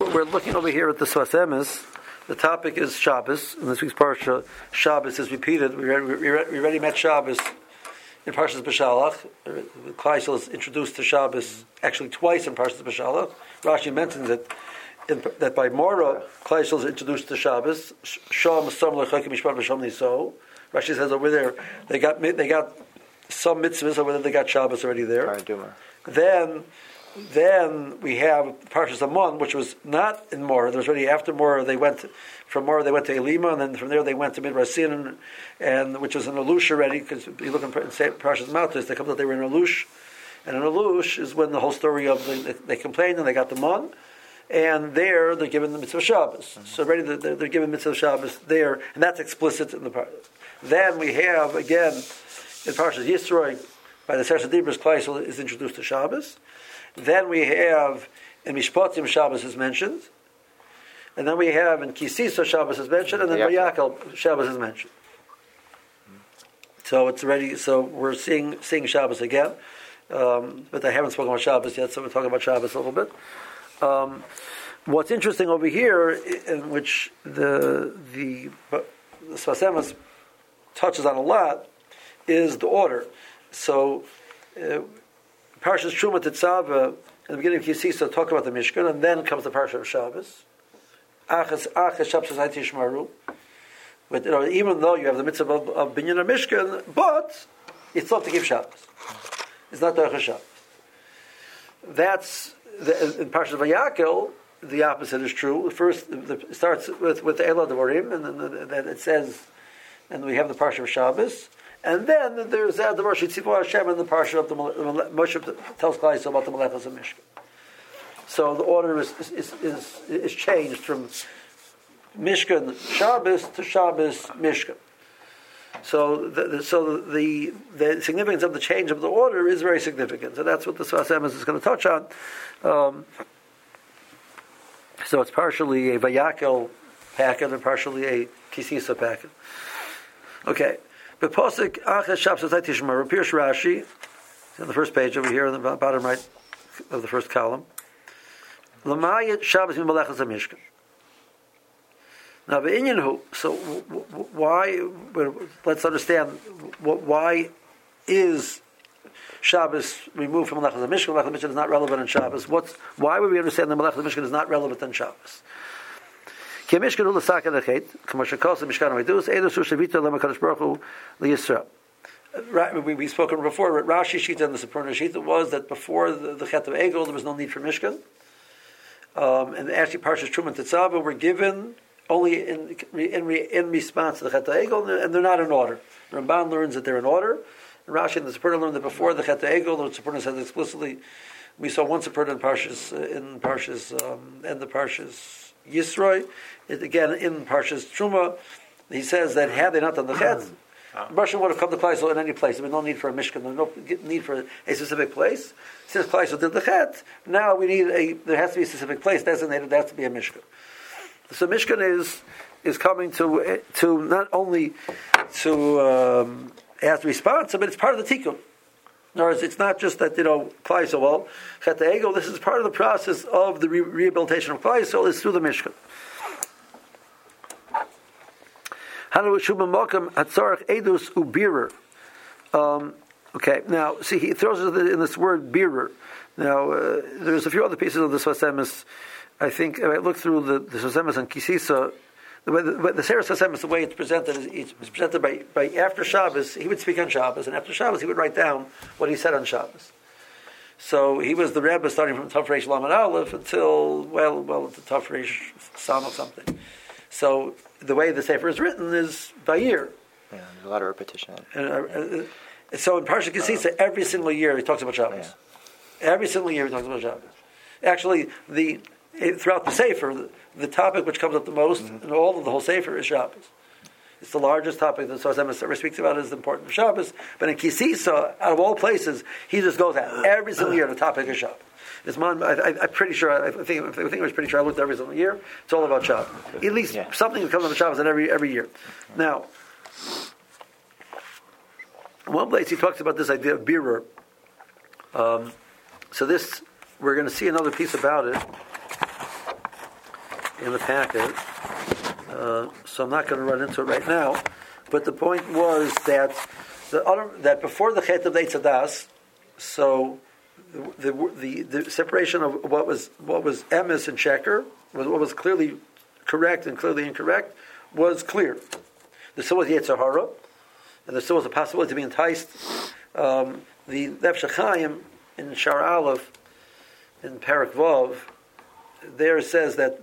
we're looking over here at the Sfas Emes. The topic is Shabbos. In this week's parsha, Shabbos is repeated. We already met Shabbos in Parshas B'Shalach. Klal Yisrael is introduced to Shabbos actually twice in Parshas B'Shalach. Rashi mentions it that by Mora, Klal Yisrael is introduced to Shabbos. Shom Som Lechakim Mishpat B'Shom Niso. Rashi says over there they got some mitzvahs over there. They got Shabbos already there. Then we have Parshas Amon, which was not in Morah. There was already after Morah. From Morah they went to Elima, and then from there they went to Midrasin, and which was in Alush already. Because you look in Parshas Malchus, they come out they were in Alush, and in Alush is when the whole story of they complained and they got the Mon, and there they're given the mitzvah Shabbos. Mm-hmm. So already they're given mitzvah Shabbos there, and that's explicit in the part. Then we have again in Parshas Yisroi by the Sefer Dibros, Klal Yisrael is introduced to Shabbos. Then we have in Mishpatim Shabbos is mentioned, and then we have in Kisisa Shabbos is mentioned, and then Vayakel Shabbos is mentioned. So it's ready. So we're seeing Shabbos again, but I haven't spoken about Shabbos yet. So we're talking about Shabbos a little bit. What's interesting over here, in which the Sfas Emes touches on a lot, is the order. So. Parshas Truma Tetzaveh, in the beginning of Kisisa, talk about the Mishkan, and then comes the Parsha of Shabbos. Achas Shabbos Tishmaru. But even though you have the mitzvah of Binyan or Mishkan, but it's not to give Shabbos. It's not Derech Shabbos. That's in Parshas Vayakel. The opposite is true. First, it starts with Eila Devarim, and then it says, and we have the Parsha of Shabbos. And then there's the Rosh Tzivu Hashem and the parsha of the Moshe tells Klal Yisrael about the Melechos of Mishkan. So the order is changed from Mishkan Shabbos to Shabbos Mishkan. So the significance of the change of the order is very significant. So that's what the Sfas Emes is going to touch on. So it's partially a Vayakel packet and partially a Kisisa packet. Okay. But Posik Achas Shabbos Tishmaru, Pirush Rashi, on the first page over here, on the bottom right of the first column. L'mayit Shabbos min Melechos HaMishkan. Now, V'inyan so why? Let's understand why is Shabbos removed from Melechos HaMishkan? Melechos HaMishkan is not relevant in Shabbos. Why would we understand that Melechos HaMishkan is not relevant in Shabbos? Right, we spoke before. Rashi Shita and the Sapurna Shita was that before the Chet of Egel there was no need for Mishkan, and actually Parshas Truma and Tetzaveh were given only in response to the Chet of Egel, and they're not in order. Ramban learns that they're in order. And Rashi and the Sapurna learned that before the Chet of Egel, the Sapurna says explicitly. We saw one Sapurna in the Parshas Yisroi, again in Parshas Truma, he says that had they not done the Chet, Russia would have come to Klal Yisrael in any place. There was no need for a Mishkan. There was no need for a specific place. Since Klal Yisrael did the Chet, now there has to be a specific place designated. There has to be a Mishkan. So Mishkan is coming to not only to as response, but it's part of the Tikkun. In other words, it's not just that, Klal Yisrael, Chet Egel, this is part of the process of the rehabilitation of Klal Yisrael, is through the Mishkan. Okay, now, see, he throws it in this word, birer. Now, there's a few other pieces of the Sfas Emes. I think, if I look through the Sfas Emes and Kisisa, the Sefer Sfas Emes, the way it's presented, it's presented by after Shabbos, he would speak on Shabbos, and after Shabbos he would write down what he said on Shabbos. So he was the Rebbe starting from Tav Reish Lamed Aleph until, to Tav Reish Sam or something. So the way the Sefer is written is by year. Yeah, there's a lot of repetition. So in Parsha Kisisa, every single year he talks about Shabbos. Yeah. Every single year he talks about Shabbos. Actually, throughout the Sefer, the topic which comes up the most in all of the whole Sefer is Shabbos. It's the largest topic that Sfas Emes ever speaks about. Is the importance of Shabbos. But in Kisisa, out of all places, he just goes out every single year. The topic is Shabbos. I'm pretty sure. I think I was pretty sure. I looked every single year. It's all about Shabbos. At least something that comes up with Shabbos in every year. Now, one place he talks about this idea of birer. So this, we're going to see another piece about it. in the packet, so I'm not going to run into it right now. But the point was that that before the Chet of the Eitz Hadas, so the separation of what was emes and sheker, what was clearly correct and clearly incorrect, was clear. There still was Yetzer Hara, and there still was a possibility to be enticed. The Nefesh HaChaim in Shar Aleph, in Parak Vav, there says that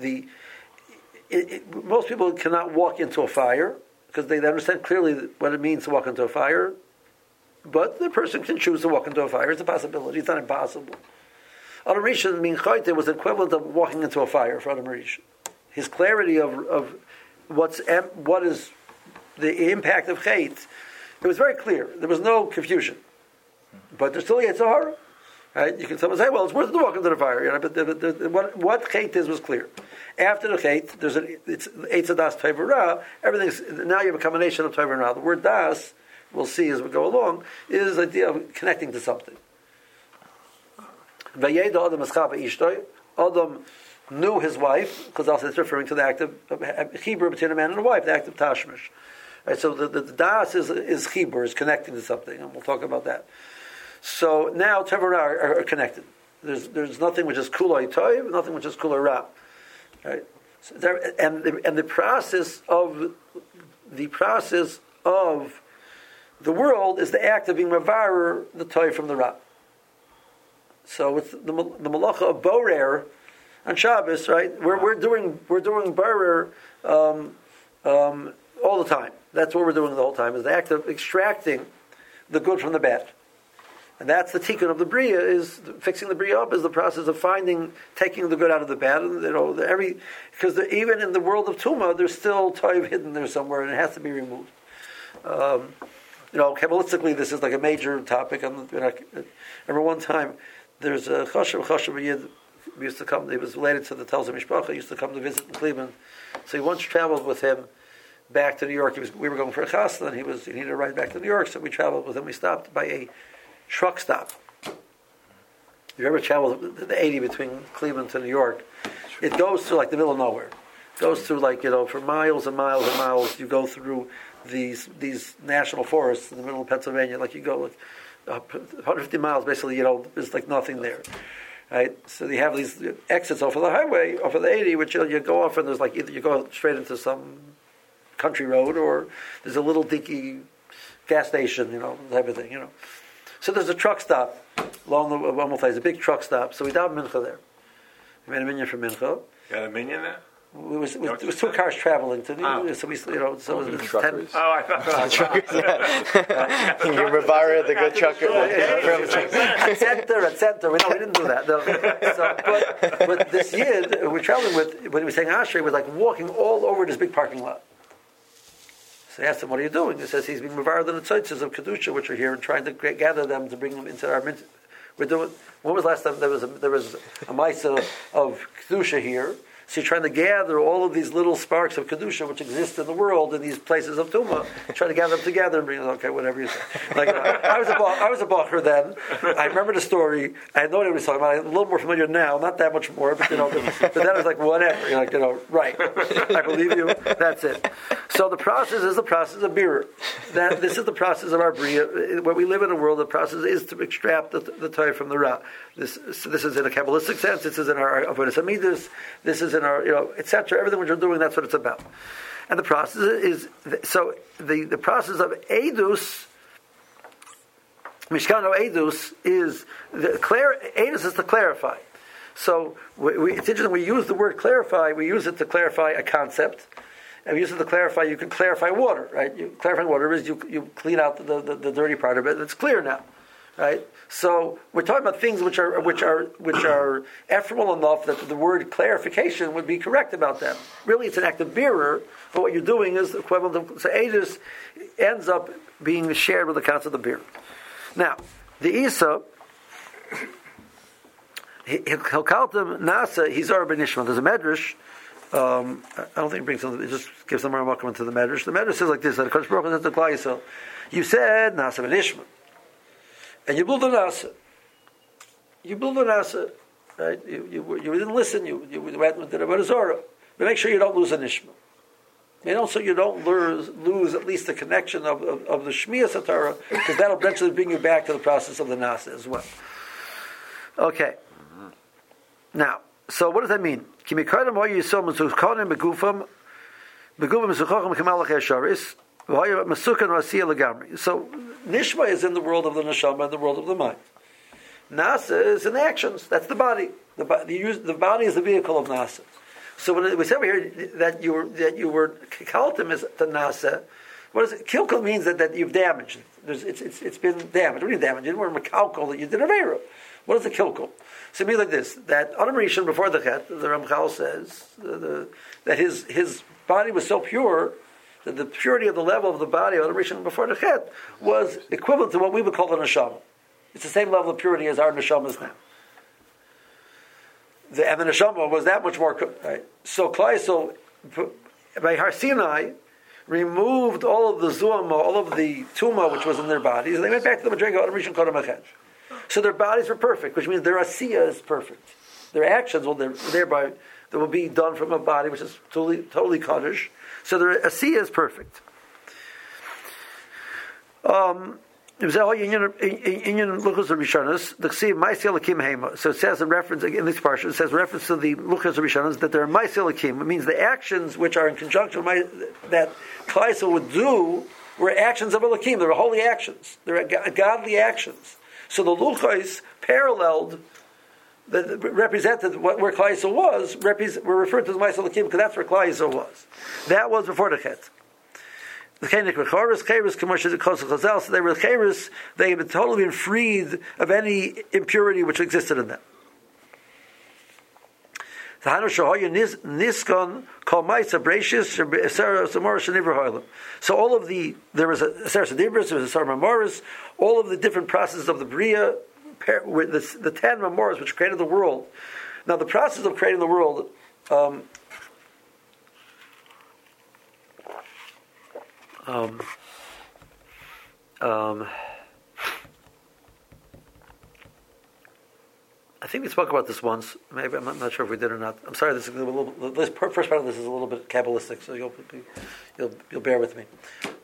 most people cannot walk into a fire because they understand clearly what it means to walk into a fire, but the person can choose to walk into a fire. It's a possibility. It's not impossible. Adam Rishon Min Chayte was the equivalent of walking into a fire for Adam Rishon. His clarity of what is the impact of Chait, it was very clear. There was no confusion. But there's still Yetzer Hara. Right? You can someone say, well, it's worth to walk into the fire. You know, but what Chait is was clear. After the Chait, it's Eitz Hadas Tov Ra. Everything's now you have a combination of Tov and Ra. The word Das, we'll see as we go along, is the idea of connecting to something. Vayeda Adam Eschava Ishtoi. Adam knew his wife, because also it's referring to the act of Hebrew between a man and a wife, the act of Tashmish. Right, so the Das is Hebrew, is connecting to something, and we'll talk about that. So now Tov and Ra are connected. There's nothing which is Kuloi Tov, nothing which is Kuloi Ra. Right? So and the process of the world is the act of being Mavar the Tov from the Ra. So it's the Malacha of Borer on Shabbos, right? We're doing Borer all the time. That's what we're doing the whole time, is the act of extracting the good from the bad. And that's the tikkun of the bria, is fixing the bria up, is the process of taking the good out of the bad. And because even in the world of Tumah, there's still Tov hidden there somewhere, and it has to be removed. Kabbalistically, this is like a major topic. I remember one time, there's a Chashav Yid used to come. He was related to the Telzim Mishpacha. He used to come to visit in Cleveland. So he once traveled with him back to New York. We were going for a chasna, and he needed to ride back to New York. So we traveled with him. We stopped by a truck stop. If you ever travel the 80 between Cleveland to New York, it goes to like the middle of nowhere. It goes through for miles and miles and miles. You go through these national forests in the middle of Pennsylvania. Like you go 150 miles, basically. There's like nothing there. Right, so you have these exits off of the highway, off of the 80, which you go off, and there's like either you go straight into some country road, or there's a little dinky gas station, type of thing, So there's a truck stop along the Amul place, a big truck stop. So we davened mincha there. We made a minyan for mincha. You got a minyan there? It was two cars traveling to the, so we, so it was 10. Oh, I thought truckers. You Rivara, the good trucker. At center. We didn't do that. No. But this year we're traveling with, when he was saying Ashrei, he was like walking all over this big parking lot. So I asked him, "What are you doing?" He says he's being Rivara the Tzotzes of Kedusha, which are here, and trying to gather them to bring them into our mint. We're doing. When was the last time there was a Maisa of Kedusha here? So you're trying to gather all of these little sparks of Kedusha which exist in the world in these places of Tumah, try to gather them together and bring them, okay, whatever you say. I was a bacher then. I remember the story. I know what he was talking about. I'm a little more familiar now, not that much more, but then I was like, whatever. You're like, right. I believe you. That's it. So the process is the process of birur. This is the process of our bria. When we live in a world, the process is to extract the Torah from the Ra. This is in a Kabbalistic sense. This is in our Avodas Hamidus. This is in our, etc. Everything which we're doing, that's what it's about. And the process is, so the process of Eidus, Mishkano Eidus is Eidus is to clarify. So it's interesting, we use the word clarify, we use it to clarify a concept. And we use it to clarify, you can clarify water, right? Clarifying water is you clean out the dirty part of it, and it's clear now. Right, so we're talking about things which are ephemeral enough that the word clarification would be correct about them. Really, it's an act of birur, but what you're doing is the equivalent of, so Eidus ends up being shared with the concept of birur. Now, the Isa, he'll call them Nasa. He's our ben Ishmael. There's a medrash. I don't think it brings something. It just gives them a welcome to the medrash. The medrash says like this: that Kodesh Baruch Hu says to Klal Yisrael, "You said Nasa ben Ishmael." And you build a nasa. right? You didn't listen. You went with the Avodah Zarah. But make sure you don't lose a nishma. And also you don't lose at least the connection of the Shmiyas HaTorah, because that'll eventually bring you back to the process of the Nasa as well. Okay. Now, so what does that mean? So Nishma is in the world of the Neshama and the world of the mind. Nasa is in the actions. That's the body. The body is the vehicle of Nasa. So when we said over here that you were kaltim is the Nasa, what is it? Kilkel means that you've damaged. It's been damaged. What do you damage? You weren't mekalkal that you did a vera. What is the kilkel? So it means like this: that Adam Rishon before the Chet, the Ramchal says that his body was so pure that the purity of the level of the body of Adam Rishon before the Chet was equivalent to what we would call the neshama. It's the same level of purity as our neshama is now. And the neshama was that much more. Right? So Klai, by Har Sinai, removed all of the zuama, all of the tuma which was in their bodies, and they went back to the Madrega Adam Rishon Kodem HaChet. So their bodies were perfect, which means their asiya is perfect. Their actions will thereby that will be done from a body which is totally kaddish. So their asiya is perfect. So it says in reference in this portion, it says reference to the luchos rishonos that there are ma'aseh lakim. It means the actions which are in conjunction with that Klaisa would do were actions of Elokim. They were holy actions. They were godly actions. So the luchos paralleled, represented where Klaisa was. Were referred to as ma'aseh lakim because that's where Klaisa was. That was before the Chet. So they were cheres, they had totally been freed of any impurity which existed in them. So all of there was a Seres Adibris, there was a Sar Memoris, all of the different processes of the Bria, with the 10 Memoris which created the world. Now the process of creating the world, I think we spoke about this once. Maybe I'm not sure if we did or not. I'm sorry. This first part of this is a little bit Kabbalistic, so you'll bear with me.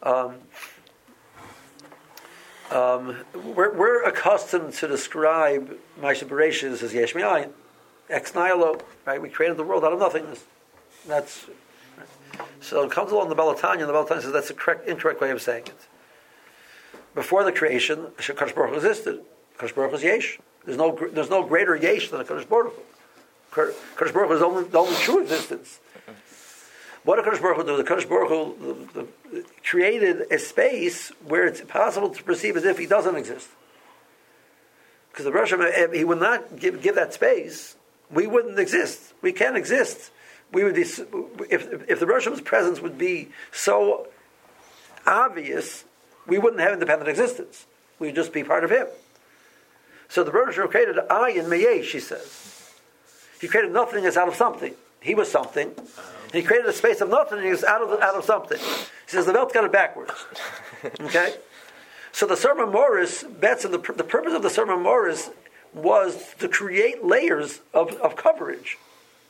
We're accustomed to describe Ma'aseh Bereshis as Yesh Me'ayin, ex nihilo. Right? We created the world out of nothingness. That's right. So it comes along the Balatanya, and the Balatanya says that's the incorrect way of saying it. Before the creation, Kadosh Baruch Hu existed. Kadosh Baruch Hu is Yesh. There's no greater Yesh than a Kadosh Baruch Hu. Kadosh Baruch Hu is the only true existence. What did Kadosh Baruch Hu do? The Kadosh Baruch Hu created a space where it's possible to perceive as if he doesn't exist. Because the Rosh Hashanah, he would not give that space, we wouldn't exist. We can't exist. We would be, if the Rosh Hashanah's presence would be so obvious, we wouldn't have independent existence. We'd just be part of him. So the Rosh Hashanah created ayin meyesh, she says. He created nothingness out of something. He was something. And he created a space of nothingness out of something. He says the Welt got it backwards. Okay? So the Sermon Morris bets, and the purpose of the Sermon Morris was to create layers of coverage.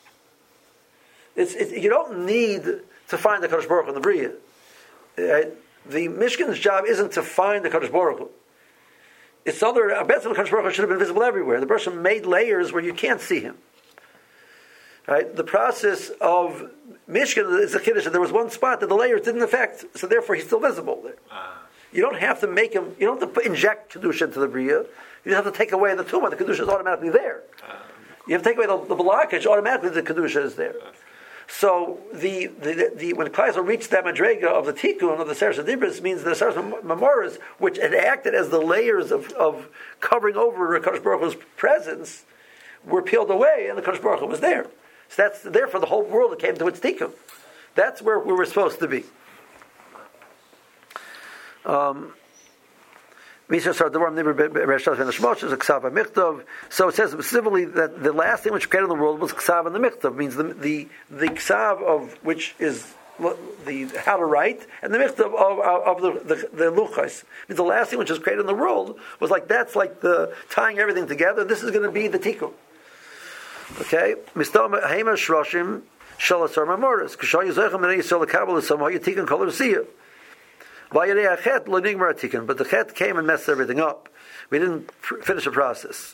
You don't need to find the Kadosh Baruch Hu in the Bria. The Mishkan's job isn't to find the Kadosh Baruch Hu. It's other. I bet the Kadosh Baruch Hu should have been visible everywhere. The person made layers where you can't see him. Right? The process of Mishkan is a kiddush. There was one spot that the layers didn't affect, so therefore he's still visible there. You don't have to make him. You don't have to inject kedusha into the bria. You just have to take away the tumah. The kedusha is automatically there. You have to take away the blockage. Automatically, the kedusha is there. So the when Klaisel reached that madrega of the tikkun of the Seres Adibris means the Seres Memoras, which had acted as the layers of covering over Kadosh Baruch Hu's presence, were peeled away, and the Kadosh Baruch Hu was there. So that's there for the whole world that came to its tikkun. That's where we were supposed to be. So it says specifically that the last thing which created in the world was ksav and the michtav, means the ksav of which is the how to write, and the michtav of the luchos. Means the last thing which was created in the world was like that's like the tying everything together. This is going to be the tikkun. Okay, Mistam Hema Shroshim Shalasar Mamoris. Kashay Zechem and Yisrael Kabbalah Samah Yatikan Kolam Siyah. Vayirei Achet Lo Nigmar Atikan, but the Chet came and messed everything up. We didn't finish the process.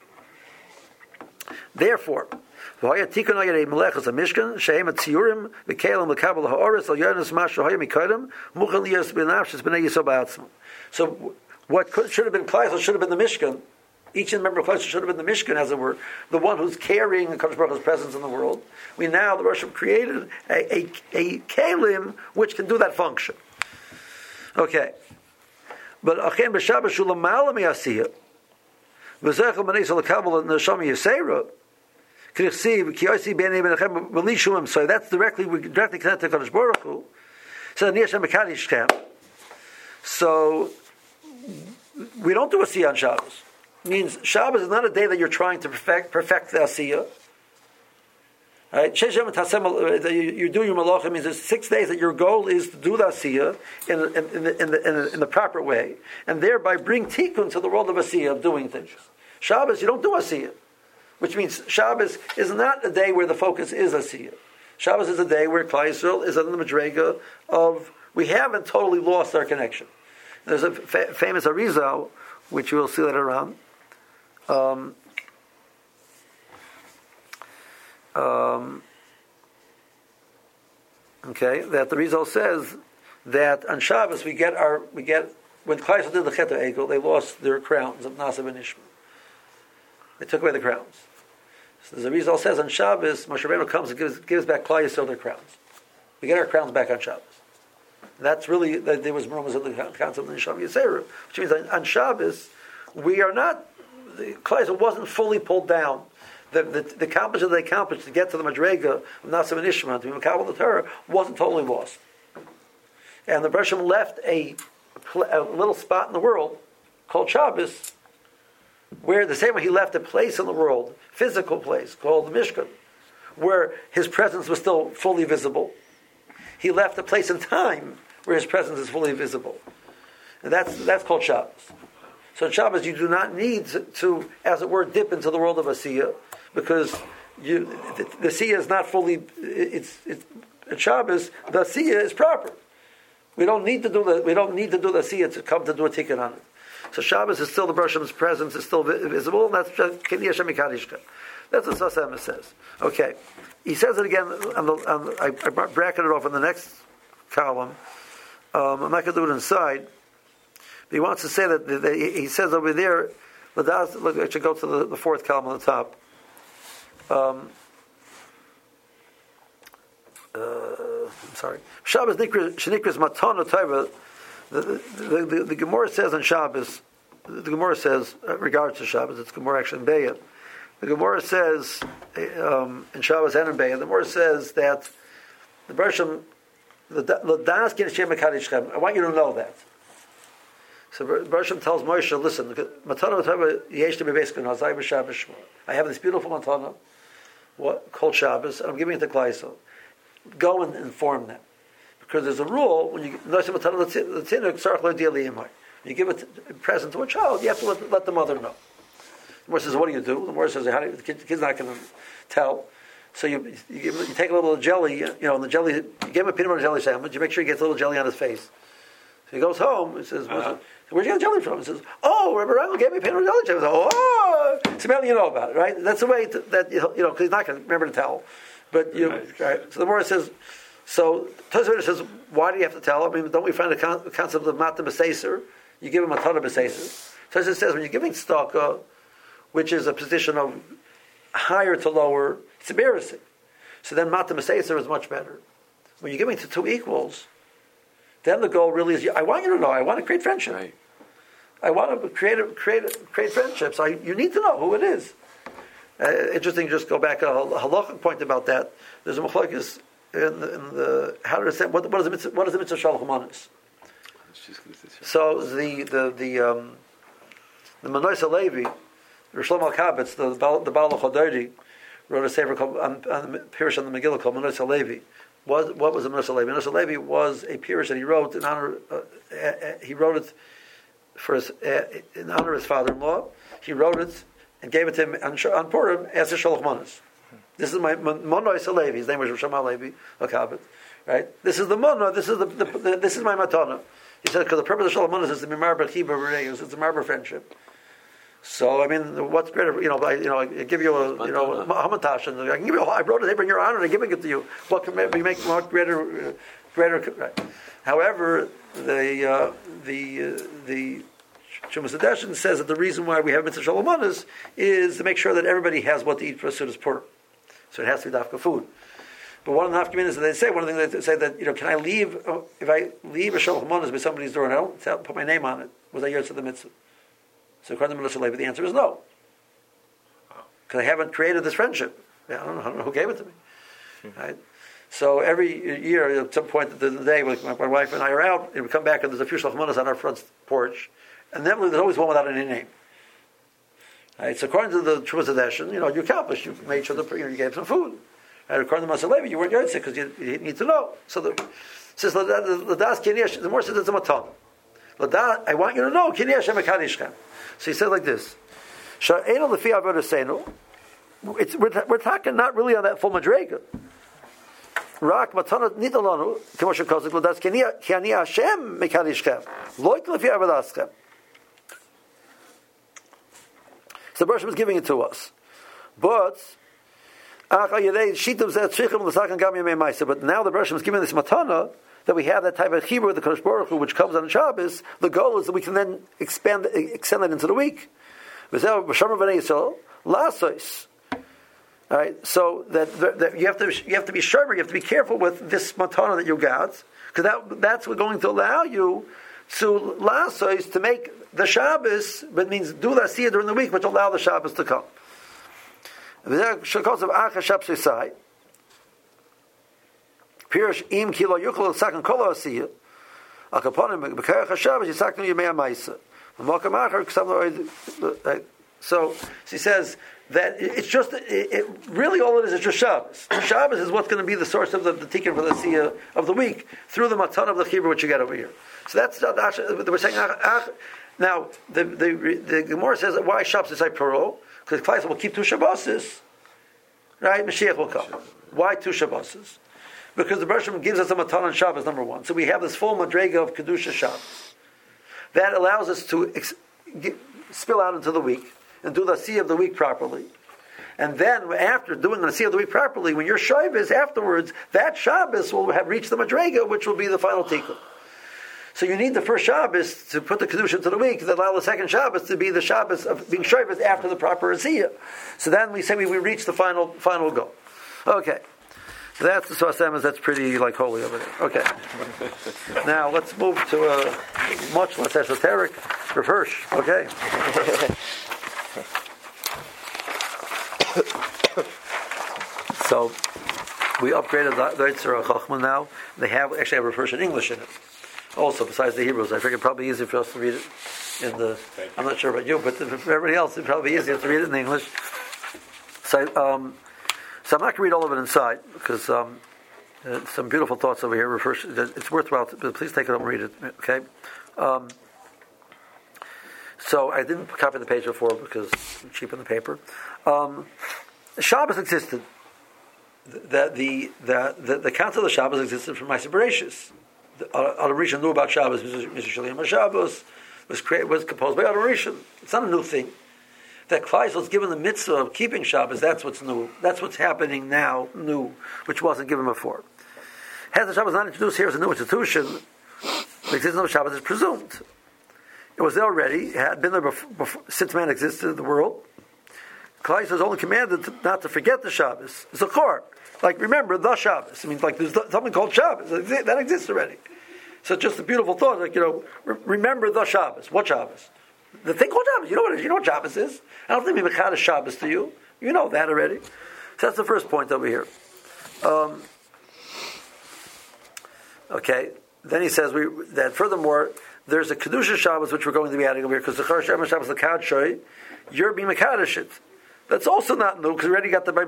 Therefore, Vayatikan Ayirei Melechas HaMishkan Shehem Atziurim V'Kelim L'Kabbalah HaOris Al Yonis Mashu Hayim Yikodim Muchal Yos B'Nafshis B'nei Yisrael Ba'atzma. So, what should have been Klaisel should have been the Mishkan. Each member of Klaisel should have been the Mishkan, as it were, the one who's carrying the Kadosh Baruch Hu's presence in the world. We now, the Rosh created a Kelim which can do that function. Okay. But Achem B'Shabbat Shulam Ma'ala Mi'asiyah V'Zechel B'nei Yisrael L'Kabbalah Neshama Yisera K'Nichsiv K'Yosi B'nei B'nechem B'Lishum. So that's directly connected to Kadosh Baruch Hu. So Ni Hashem B'Kadishchem. So we don't do a Siyah on Shabbos. Means Shabbos is not a day that you're trying to perfect the Asiyah. Right? You do your malachim means there's 6 days that your goal is to do the Asiyah in the proper way, and thereby bring tikkun to the world of Asiyah, of doing things. Shabbos, you don't do Asiyah, which means Shabbos is not a day where the focus is Asiyah. Shabbos is a day where Klal Yisrael is on the Madrega of, we haven't totally lost our connection. There's a famous Arizal, which you will see later on. Okay, that the Arizal says that on Shabbos we get when Klal Yisrael did the Chet HaEgel, they lost their crowns of Nasa and Ishma. They took away the crowns. So the Arizal says on Shabbos, Moshe Rabbeinu comes and gives back Klal Yisrael their crowns. We get our crowns back on Shabbos. That's really, there was rumors of the concept of the Neshama Yisera, which means on Shabbos, we are not, the Klal Yisrael wasn't fully pulled down. The accomplishment they accomplished to get to the Madrega of Nasa and Ishma, to be Makabel the Torah, wasn't totally lost. And the Bereshim left a little spot in the world called Shabbos, where the same way he left a place in the world, physical place, called the Mishkan, where his presence was still fully visible. He left a place in time where his presence is fully visible. And that's called Shabbos. So in Shabbos you do not need to, as it were, dip into the world of Asiyah, because the Asiyah is not fully, at Shabbos, the Asiyah is proper. We don't need to do the Asiyah to come to do a tikkun on it. So Shabbos is still, the Bereshim's presence is still visible, and that's K'ni Hashem Mikadishka. That's what Sas Emes says. Okay. He says it again, I bracketed it off in the next column. I'm not going to do it inside. But he wants to say that he says over there, look, I should go to the fourth column on the top. I'm sorry. Shabbos Shenikras Matana Taiva. The Gemara says on Shabbos, the Gemara says, regards to Shabbos, it's Gemara actually in Be'ah. The Gemara says, in Shabbos and in Be'ah, the Gemara says that the Bereshim, I want you to know that. So Bereshim tells Moshe, listen, I have this beautiful matana, called Shabbos, and I'm giving it to Klal Yisrael. Go and inform them. Because there's a rule, when you give a present to a child, you have to let the mother know. The Gemara says, what do you do? The Gemara says, the kid's not going to tell. So you take a little jelly, and the jelly, you give him a peanut butter jelly sandwich, you make sure he gets a little jelly on his face. So he goes home, he says, where'd you get the jelly from? He says, Rabbi Rangel gave me a peanut butter jelly sandwich. So maybe you know about it, right? That's the way that, because he's not going to remember to tell. But, right? So the Gemara says, so Tosfos says, why do you have to tell? I mean, don't we find the concept of Matan B'Seiser? You give him a ton of B'Seiser. Tosfos says, when you're giving tzedakah, which is a position of higher to lower, it's embarrassing. So then Matan B'Seiser is much better. When you're giving to two equals, then the goal really is, I want you to know, I want to create friendship. Right. I want to create friendships. You need to know who it is. Interesting, just go back, a halachic point about that. There's a machlokes in the how to say what is the mitzvah shalach manos. So the Manois Levi, Shlomo Al-Kabetz, the Baal Chododi, wrote a sefer called on the Pirush on the Megillah called Manois Levi. What was the Manois Levi? Manois Levi was a Pirush that he wrote in honor. He wrote it in honor of his father-in-law. He wrote it and gave it to him on Purim as a Shalach Manas. This is my Monois Halevi. His name was Rosh Halevi, a Kabbat. Right? This is the Mono. This is this is my Matana. He said because the purpose of Shalach Manas is to be Marber Chiba B'Reus. It's a Marber friendship. So I mean, what's greater? I give you a Hamatash, and I can give you. I wrote it in your honor, and I'm giving it to you. What can we make more greater? Right. However, the Shumas Hadeshin says that the reason why we have Mitzvah Shalom Manas is to make sure that everybody has what to eat for Sudas Purim. So it has to be dafka food. But one of the nafkamin is that one of the things they say that can I leave if I leave a Shalom Manas by somebody's door and I don't put my name on it? Was I Yotze the Mitzvah? So according to Melissa Levi, the answer is no, because I haven't created this friendship. I don't know who gave it to me. Right? So every year, at some point of the day, my wife and I are out, and we come back, and there's a few Shalach Manas on our front porch, and then there's always one without any name. Right? So according to the Shumas Hadeshin, you accomplished. You made sure you gave some food. And according to Melissa Levi, you weren't Yotze because you need to know. So says Ladas Kiniyash. The more says it's a matan. Ladas, I want you to know Kiniyash Emekadishchem. So he said like this: Sha'enu lefi avodas seinu. We're talking not really on that full madrega. Rak matana nidolanu k'moshe kozik l'das ki ani Hashem mekadishchem loik lefi avodaschem. So the Bershom is giving it to us, but now the Bershom is giving this matana that we have that type of chibur with the Kodesh Baruch Hu, which comes on Shabbos. The goal is that we can then extend it into the week. All right, so that you have to be sharper. You have to be careful with this matana that you got, because that's what's going to allow you to lasois to make the Shabbos, but it means do the asiyah during the week, but allow the Shabbos to come. Pirish im kilo yukol sakan kolo asiyah. Akaponim b'kerach haShabbos yisaknu yemei ha'maisa. V'malkam achar k'sam. So she says that it's just really all it is just Shabbos. Shabbos is what's going to be the source of the tikkun for the asiyah of the week through the matan of the chibur which you get over here. So that's we're saying. Now the Gemara says that why Shabbos is like Paro, because Klai will keep two Shabboses, right? Mashiach will come. Why two Shabboses? Because the Bershom gives us a matan on Shabbos, number one. So we have this full madrega of Kedusha Shabbos. That allows us to spill out into the week and do the asiyah of the week properly. And then after doing the asiyah of the week properly, when your Shabbos afterwards, that Shabbos will have reached the madrega, which will be the final tikkun. So you need the first Shabbos to put the Kedusha into the week, to allow the second Shabbos to be the Shabbos of being Shabbos after the proper asiyah. So then we say we reach the final goal. Okay. That's the Swasemas, that's pretty holy over there. Okay. Now let's move to a much less esoteric Rav Hirsch. Okay. So we upgraded the Yitzhak Chachma now. They actually have Rav Hirsch in English in it. Also, besides the Hebrews, I figured probably easier for us to read it in the. I'm not sure about you, but for everybody else, it'd probably be easier to read it in English. So I'm not going to read all of it inside because some beautiful thoughts over here. It's worthwhile, but please take it home and read it. Okay. So I didn't copy the page before because I'm cheap in the paper. Shabbos existed. The count of the Shabbos existed from Ma'aser Bereishis. Adam Rishon knew about Shabbos. Mr. Shalom Shabbos was composed by Adam Rishon. It's not a new thing. That Klai was given the mitzvah of keeping Shabbos. That's what's new. That's what's happening now, new, which wasn't given before. Has the Shabbos not introduced here as a new institution? The existence of Shabbos is presumed. It was there already. It had been there before, since man existed in the world. Klai was only commanded not to forget the Shabbos. Zachor. Remember the Shabbos. I mean, there's something called Shabbos. That exists already. So just a beautiful thought, remember the Shabbos. What Shabbos? The thing called Shabbos. You know what Shabbos is? I don't think we mechad Shabbos to you. You know that already. So that's the first point over here. Okay. Then he says that furthermore, there's a Kedusha Shabbos which we're going to be adding over here because the Char Shem Shabbos the Kadshoy, you're being mekadosh it. That's also not new because we already got the by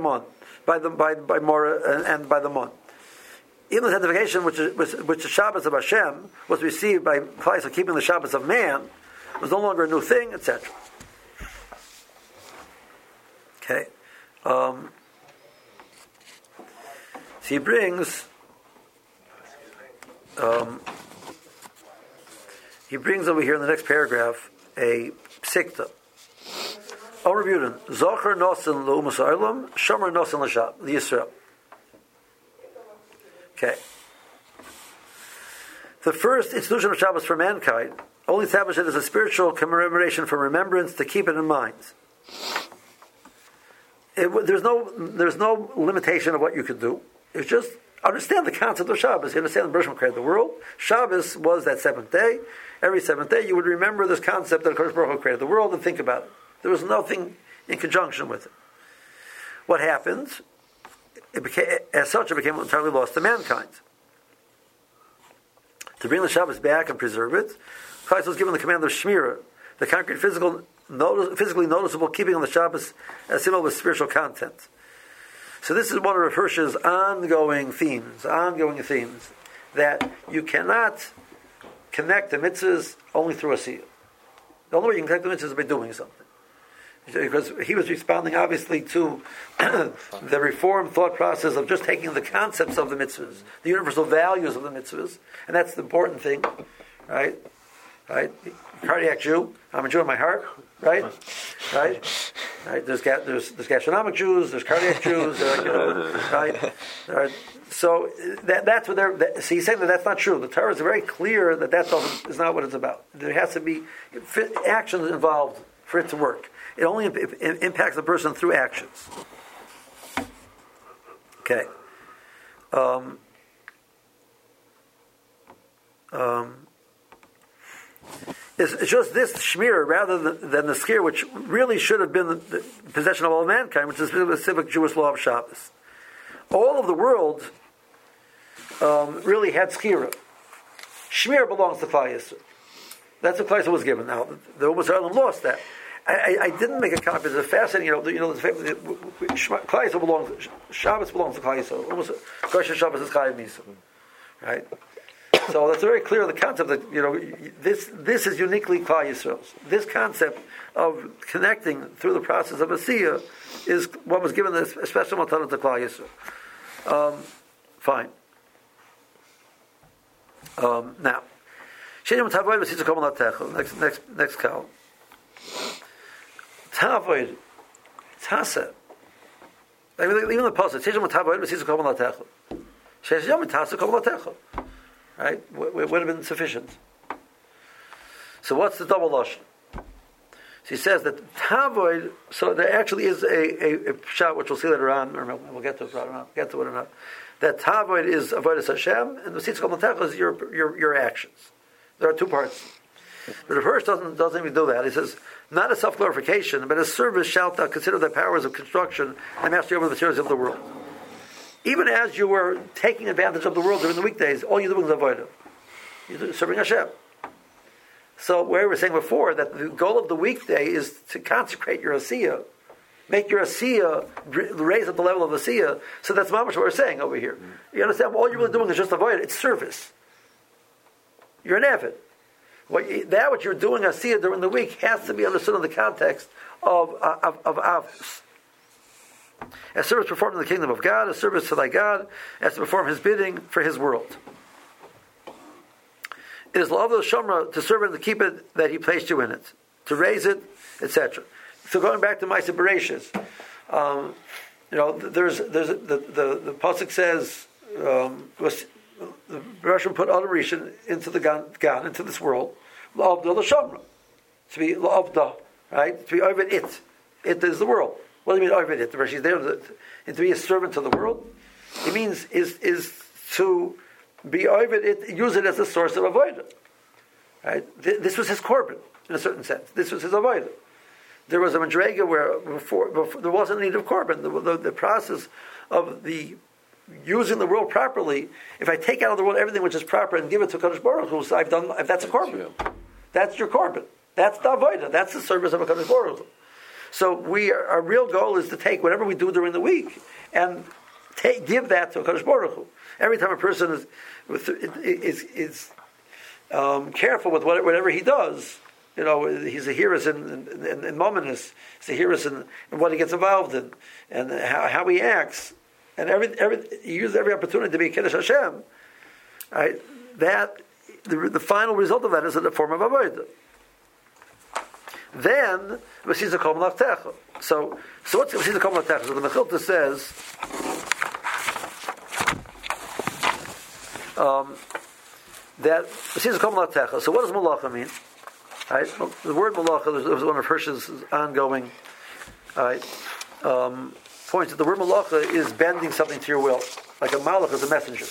Mora and by the Mon. Even the sanctification which the Shabbos of Hashem was received by Klai of keeping the Shabbos of man was no longer a new thing, etc. Okay. So he brings over here in the next paragraph a psikta. Omer Buden, Zocher nosen l'umas ha'olam, Shomer nosen l'shab, l'Yisrael. Okay. The first institution of Shabbos for mankind only established it as a spiritual commemoration for remembrance to keep it in mind. There's no limitation of what you could do. It's just understand the concept of Shabbos. You understand the Bereshit created the world. Shabbos was that seventh day. Every seventh day you would remember this concept that Kadosh Baruch Hu created the world and think about it. There was nothing in conjunction with it. What happened? It became entirely lost to mankind. To bring the Shabbos back and preserve it, Christ was given the command of Shmirah, the concrete, physically noticeable keeping on the Shabbos as symbol with spiritual content. So this is one of Rav Hirsch's ongoing themes, that you cannot connect the mitzvahs only through a siyah. The only way you can connect the mitzvahs is by doing something. Because he was responding obviously to the reform thought process of just taking the concepts of the mitzvahs, the universal values of the mitzvahs, and that's the important thing, right? Cardiac Jew, I'm a Jew in my heart, right? There's gastronomic Jews, there's cardiac Jews, right? So that's what they're. So he's saying that's not true. The Torah is very clear that is not what it's about. There has to be actions involved for it to work. It only impacts the person through actions. Okay. It's just this shmir rather than the skir, which really should have been the possession of all mankind, which is the specific Jewish law of Shabbos. All of the world really had skira. Shmir belongs to Klal Yisrael. That's what Klal Yisrael was given. Now the Umas Ha'olam lost that. I didn't make a copy. It's fascinating. Klal Yisrael belongs. Shabbos belongs to Klal Yisrael. Almost Rosh Shabbos is Chayav Misa, right? So that's very clear. The concept that this is uniquely Klal Yisrael's. This concept of connecting through the process of Asiyah is what was given a special matana to Klal Yisrael. Fine. Now, next column. Tavoid, Tasa. Even the post, Shesham Tavoid, Mesizu Kol Malatecho. Shesham Tasa Kol Malatecho. Right? Would have been sufficient. So what's the double lashon? So he says that Tavoid. So there actually is a shot which we'll see later on, or we'll get to it. Get to it or not. That Tavoid is Avodas Hashem, and the Mesizu Kol Malatecho is your actions. There are two parts. But the verse doesn't even do that. He says, not a self-glorification, but a service shalt thou consider the powers of construction and mastery over the materials of the world. Even as you were taking advantage of the world during the weekdays, all you're doing is avodah. You're serving Hashem. So where we were saying before that the goal of the weekday is to consecrate your asiyah, make your asiyah, raise up the level of asiyah. So that's not much what we're saying over here. You understand? All you're really doing is just avodah. It's service. You're an avid. What you're doing asiyah during the week has to be understood in the context of avos. A service performed in the kingdom of God, a service to thy God, as to perform His bidding for His world. It is love of the Shomra to serve it and to keep it that He placed you in it, to raise it, etc. So going back to Ma'aseh Bereishis, there's the pasuk says the Russian put Adam Rishon into the Gan, into this world. La'avda l'shamra, to be la'avda, right? To be over it. It is the world. What do you mean over it? The Rashi is there, and to be a servant to the world. It means is to be over it, use it as a source of avodah. Right? This was his korban in a certain sense. This was his avodah. There was a madrega where before there wasn't a need of korban. The process of the using the world properly. If I take out of the world everything which is proper and give it to Kadosh Baruch Hu, so that's a korban. That's your korban. That's the avodah. That's the service of a Kadosh Baruch Hu. So our real goal is to take whatever we do during the week and give that to a Kadosh Baruch Hu. Every time a person is careful with whatever he does, he's a hero in Mominus. He's a hero in what he gets involved in, and how he acts, and he uses every opportunity to be Kiddush Hashem. Right? That the final result of that is in the form of avodah. Then V'sisa Kol Malachtecha. So what's V'sisa Kol Malachtecha? So the Mechilta says that V'sisa Kol Malachtecha. So what does Malacha mean? Right? Well, the word Malacha, there was one of Hirsch's ongoing points that the word Malacha is bending something to your will, like a Malach is a messenger.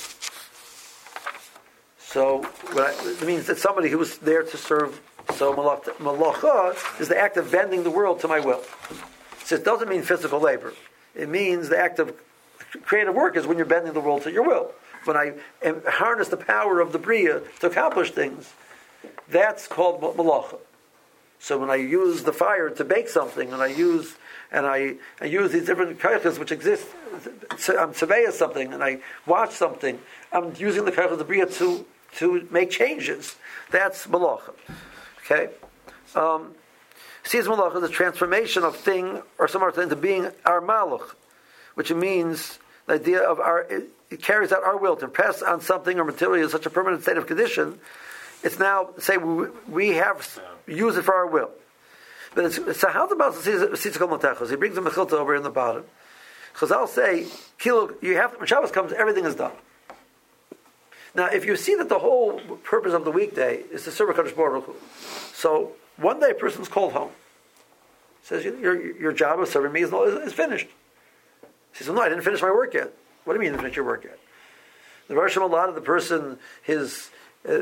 So it means that somebody who was there to serve. So malacha is the act of bending the world to my will. So it doesn't mean physical labor. It means the act of creative work is when you're bending the world to your will. When I harness the power of the Bria to accomplish things, that's called malacha. So when I use the fire to bake something, and I use these different kayachas which exist, I'm surveying something, and I watch something, I'm using the kayach of the Bria to make changes. That's malacha. Okay? Sees malach the transformation of thing or some other thing into being our malach, which means the idea of it carries out our will to impress on something or material in such a permanent state of condition. It's now, say, we have use it for our will. But so how the Baal sees Kol Matechos? He brings the Mechilta over in the bottom. Chazal say, when Shabbos comes, everything is done. Now, if you see that the whole purpose of the weekday is to serve HaKadosh Baruch Hu, so one day a person's called home, says, your job of serving me is finished. He says, no, I didn't finish my work yet. What do you mean you didn't finish your work yet? The Rosh Hashanah of the person, his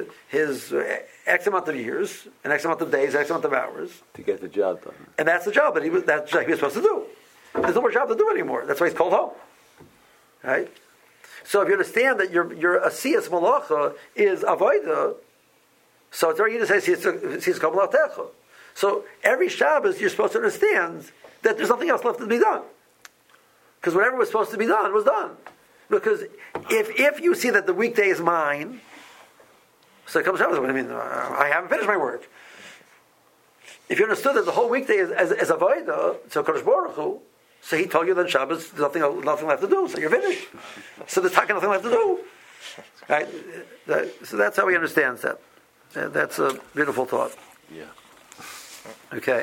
X amount of years, and X amount of days, X amount of hours. To get the job done. And that's the job that he was supposed to do. There's no more job to do anymore. That's why he's called home. Right? So if you understand that your asiyas malacha is avodah, so it's very easy to say asiyas kol malatecha. So every Shabbos you're supposed to understand that there's nothing else left to be done, because whatever was supposed to be done was done. Because if you see that the weekday is mine, so it comes Shabbos. What do you mean? I haven't finished my work. If you understood that the whole weekday is avodah, so Kadosh Baruch Hu. So he told you that Shabbos, there's nothing left to do, so you're finished. So there's nothing left to do. Right? So that's how he understands that. That's a beautiful thought. Yeah. Okay.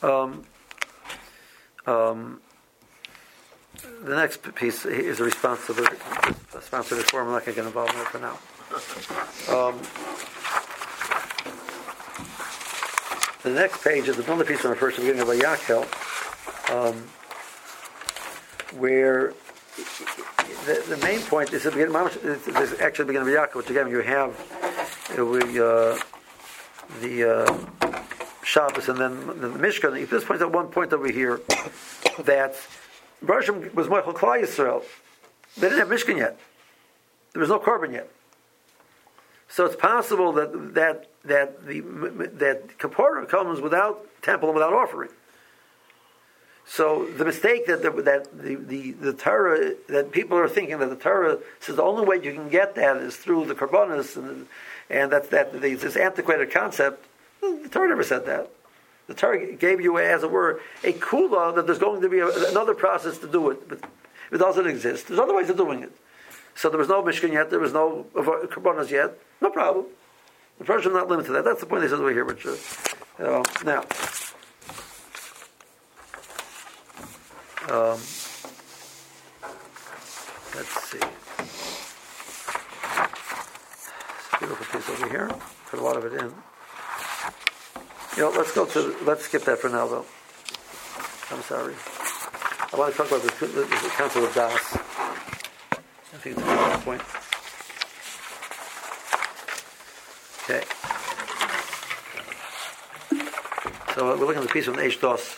The next piece is a response to the form. I'm not going to get involved in that for now. The next page is another piece from the first beginning of Vayakhel, where the main point is actually the beginning of Vayakhel, which again you have the Shabbos and then the Mishkan. This points out one point over here that Baruch Hashem was Mochel Klal Yisrael. They didn't have Mishkan yet. There was no Korban yet. So it's possible that Kippur comes without temple and without offering. So the mistake that the Torah, that people are thinking that the Torah says the only way you can get that is through the Korbanos, and that's this antiquated concept. The Torah never said that. The Torah gave you, as it were, a kula that there's going to be another process to do it, but it doesn't exist. There's other ways of doing it. So there was no Mishkan yet, there was no Korbanos yet. No problem. The Torah is not limited to that. That's the point he says over here. Which now. Let's see. It's a beautiful piece over here. Put a lot of it in. Let's skip that for now, though. I'm sorry. I want to talk about the Council of Das. I think it's a good point. Okay. So we're looking at the piece from Eish Das.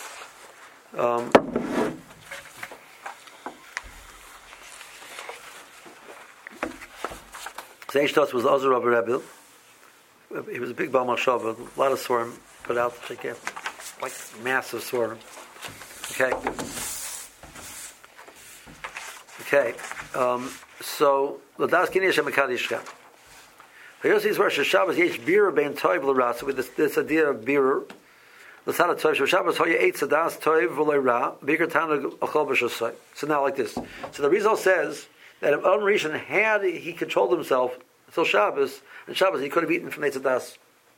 So Eish Das was the Azur Rabbi Rebbe. He was a big Baal Machshava, a lot of Svarim put out to take it, like massive Svarim. Okay. So L'das Kini Hashem Mekadishcha. Here's these verses. Shabbos yesh bira bein toiv l'rasa with this idea of bira. Let's have a toiv. Shabbos hoya eitz adas toiv v'leira bikar tana achol b'shasai. So now like this. So the Rizal says that if Adam Rishon had he controlled himself until Shabbos, and Shabbos he could have eaten from eitz adas.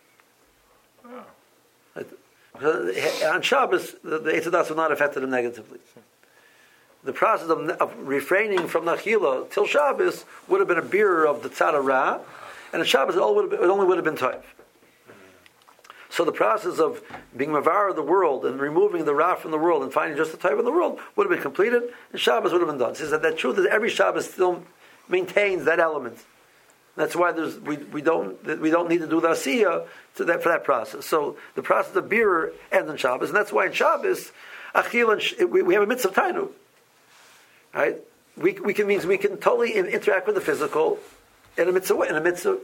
On Shabbos, the eitz adas would not affect him negatively. The process of refraining from Nachila till Shabbos would have been a beer of the Tzad Ra, and on Shabbos it only would have been Toiv. So the process of being Mavar of the world and removing the Ra from the world and finding just the Toiv in the world would have been completed, and Shabbos would have been done. So that truth is every Shabbos still maintains that element. That's why we don't need to do the Asiyah for that process. So the process of beer ends on Shabbos, and that's why in Shabbos, Achil we have a mitzvah tainu. Right? We can totally interact with the physical in a mitzvah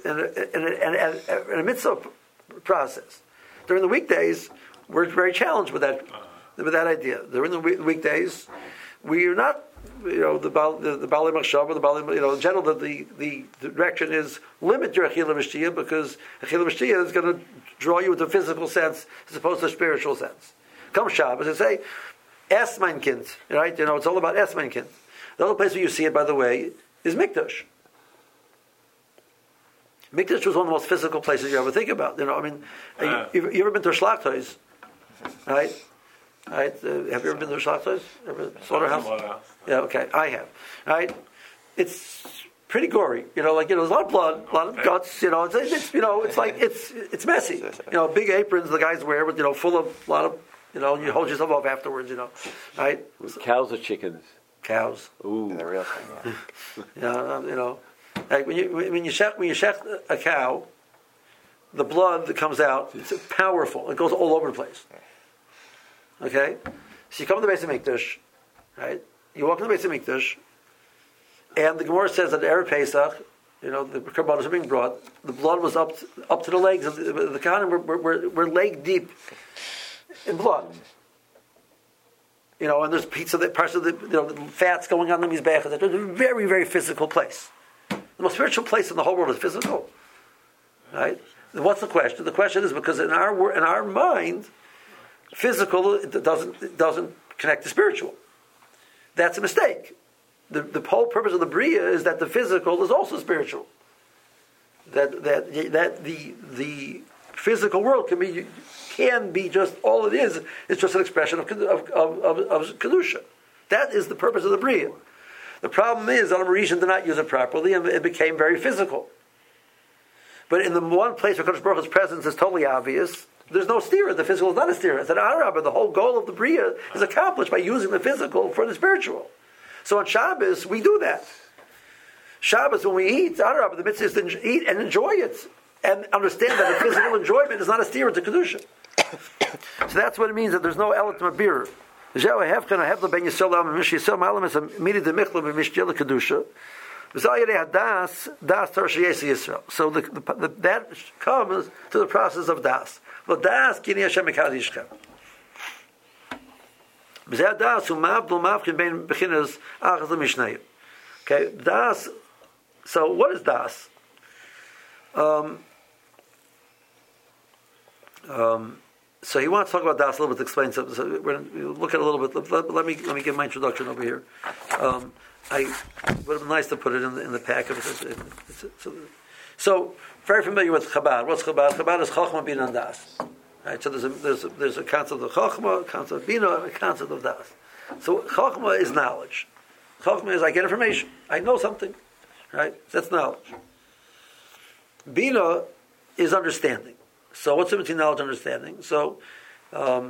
process. During the weekdays, we're very challenged with that idea. During the weekdays, we are not, the Baalei Machshava, in general, the direction is limit your Achila V'Shtiyah because Achila V'Shtiyah is going to draw you with a physical sense as opposed to a spiritual sense. Come Shabbos and say, Es mein Kind, right? It's all about Es mein Kind. The other place where you see it, by the way, is Mikdash. Mikdash was one of the most physical places you ever think about. You ever been to Shlachtois? Right? Right? Have you ever been to Shlachtois? Slaughterhouse? Yeah, okay. I have. Right? It's pretty gory. There's a lot of blood, a lot of guts. It's messy. Big aprons the guys wear with full of a lot of. You hold yourself up afterwards. Right? With cows or chickens? Cows. Ooh, the real thing. Yeah. Like when you shech a cow, the blood that comes out, it's powerful. It goes all over the place. Okay, so you come to the Beis Hamikdash, right? You walk in the Beis Hamikdash, and the Gemara says that Erev Pesach, the korbanos are being brought. The blood was up to the legs. The Kohanim were leg deep in blood. And there's parts of the fats going on the mizbeach. It's a very, very physical place. The most spiritual place in the whole world is physical, right? And what's the question? The question is because in our mind, physical it doesn't connect to spiritual. That's a mistake. The whole purpose of the Bria is that the physical is also spiritual. That the physical world can be just all it is. It's just an expression of kedusha. That is the purpose of the bria. The problem is Adam Rishon did not use it properly, and it became very physical. But in the one place where Kadosh Baruch Hu's presence is totally obvious, there's no stira. The physical is not a stira. It's an arab. The whole goal of the bria is accomplished by using the physical for the spiritual. So on Shabbos we do that. Shabbos when we eat, arab, the mitzvah is to eat and enjoy it, and understand that the physical enjoyment is not a stira to kedusha. So that's what it means that there's no element of beer. So that comes to the process of das. Okay, das. So what is das? So he wants to talk about das a little bit to explain something. So we're going to look at it a little bit. Let me give my introduction over here. I would have been nice to put it in the pack. So very familiar with Chabad. What's Chabad? Chabad is Chachma, Bina, and Das. Right. So there's a concept of Chachma, a concept of Bina, and a concept of Das. So Chachma is knowledge. Chachma is I get information. I know something. Right. That's knowledge. Bina is understanding. So what's the between knowledge and understanding? So I'll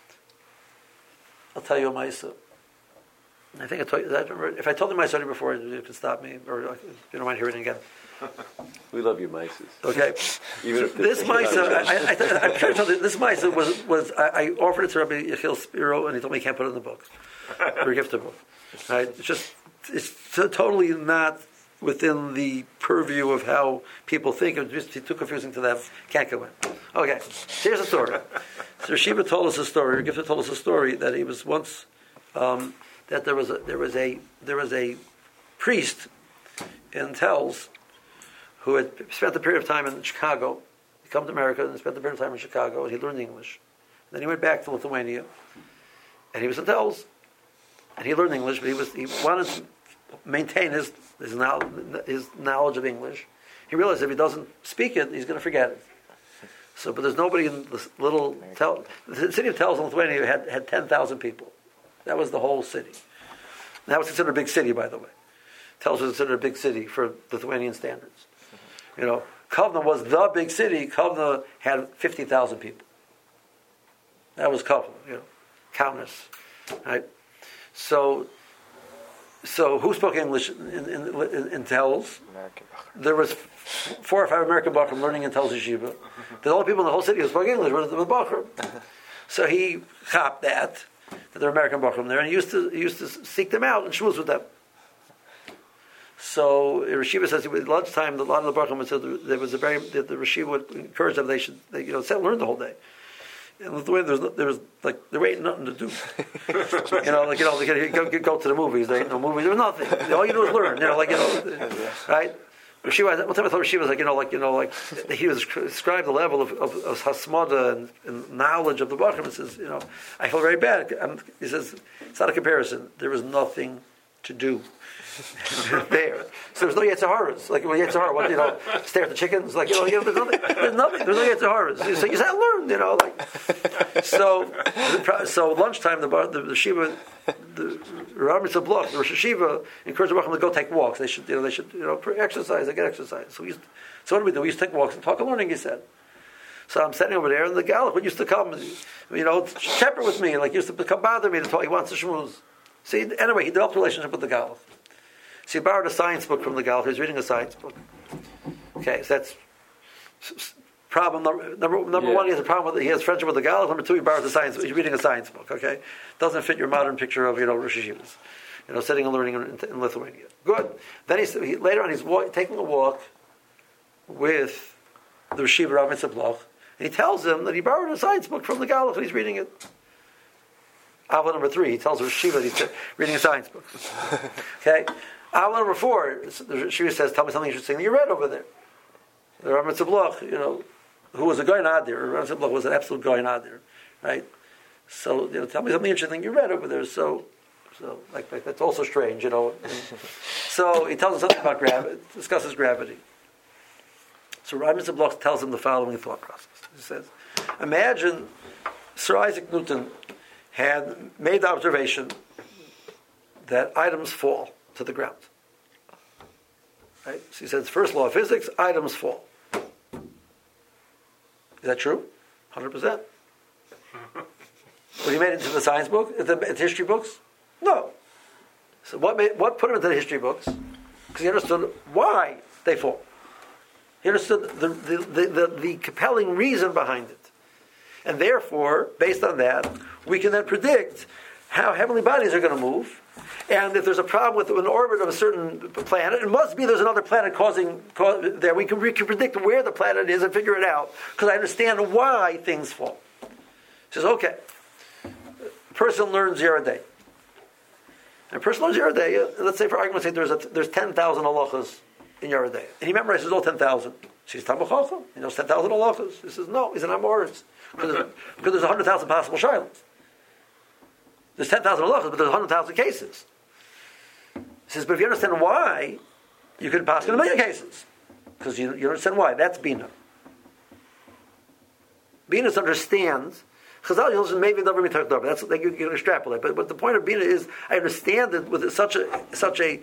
tell you a Maisa. I think I told you that. If I told you Maisa already before, you can stop me, or if you don't mind hearing it again. We love your Mises. Okay. Even if this Maisa, I'm sure I told you, this Maisa was I offered it to Rabbi Yechiel Spiro, and he told me he can't put it in the book, or a gift book. Right? It's totally not within the purview of how people think. It's just too confusing to them. Can't go in. Okay, here's a story. So Shiva told us a story. Gifta told us a story that he was once that there was a priest in Telz who had spent a period of time in Chicago. He came to America and spent a period of time in Chicago, and he learned English. And then he went back to Lithuania, and he was in Telz, and he learned English, but he wanted to maintain his knowledge of English. He realized if he doesn't speak it, he's going to forget it. So, but there's nobody in this little the city of Telz in Lithuania had 10,000 people. That was the whole city. That was considered a big city, by the way. Telz was considered a big city for Lithuanian standards. You know, Kovna was the big city. Kovna had 50,000 people. That was Kovna, you know, Kaunas, right? So who spoke English in Telz? There was 4 or 5 American Bachram learning in Telz Yeshiva. The only people in the whole city who spoke English were the Bachram. So he copped that there were American Bachram there, and he used to seek them out and schmooze with them. So Rashiva says at lunchtime, a lot of the Bachram said there was the Rashiva would encourage them learn the whole day. In Lithuania, there ain't nothing to do. Go to the movies. There ain't no movies. There was nothing. All you do is learn. Right? Rashiva, one time I thought Rashiva was he was described the level of hasmada and knowledge of the Bachram. He says, I feel very bad. He says, it's not a comparison. There was nothing to do there. So there's no Yetzer Like when Yetzer stare at the chickens. There's nothing. There's no Yetzer So you said learn. So lunchtime the Shiva, the Rav Mitzvah Bloch, the Rosh Hashiva encouraged the Bachram to go take walks. They should exercise. They get exercise. So what do we do? We used to take walks and talk of learning. He said. So I'm sitting over there, and the Galach used to come, shepherd with me, used to come bother me to talk. He wants to shmooze. See, anyway, he developed a relationship with the Galach. So he borrowed a science book from the Galach. He was reading a science book. Okay, so that's problem number one. He has a problem with he has friendship with the Galach. Number two, he borrowed the science. He's reading a science book. Okay, doesn't fit your modern picture of Rosh Hashivas. Sitting and learning in Lithuania. Good. Then later on he's taking a walk with the Rashiva Rav Mitzvah Bloch, and he tells him that he borrowed a science book from the Galach and he's reading it. Avla number 3, he tells Rashiva that he's reading a science book. Okay? Avla number 4, Rashiva says, tell me something interesting that you read over there. The Rav Mitzvah Bloch, who was a Goy Nadir. Rav Mitzvah Bloch was an absolute Goy Nadir. Right? So, tell me something interesting you read over there. So that's also strange, So he tells him something about gravity, discusses gravity. So Rav Mitzvah Bloch tells him the following thought process. He says, imagine Sir Isaac Newton had made the observation that items fall to the ground. Right? So he says, first law of physics, items fall. Is that true? 100%. But he made it into the science book, the history books? No. So what put him into the history books? Because he understood why they fall. He understood the compelling reason behind it. And therefore, based on that, we can then predict how heavenly bodies are going to move. And if there's a problem with an orbit of a certain planet, it must be there's another planet causing there. We can predict where the planet is and figure it out because I understand why things fall. He says, okay, a person learns Yeridei. And a person learns Yeridei, let's say for argument's sake there's 10,000 halachas in Yeridei. And he memorizes all 10,000. She's Talmud Chacham. He knows 10,000 halachas. He says, no, he's an Amoritz. Because there's 100,000 possible shilas. There's 10,000 halachas, but there's 100,000 cases. He says, but if you understand why, you can pass in a million cases. Because you understand why. That's Bina. Bina understands. Chazal, maybe never talked about. That's like you can extrapolate. But the point of Bina is, I understand it with such a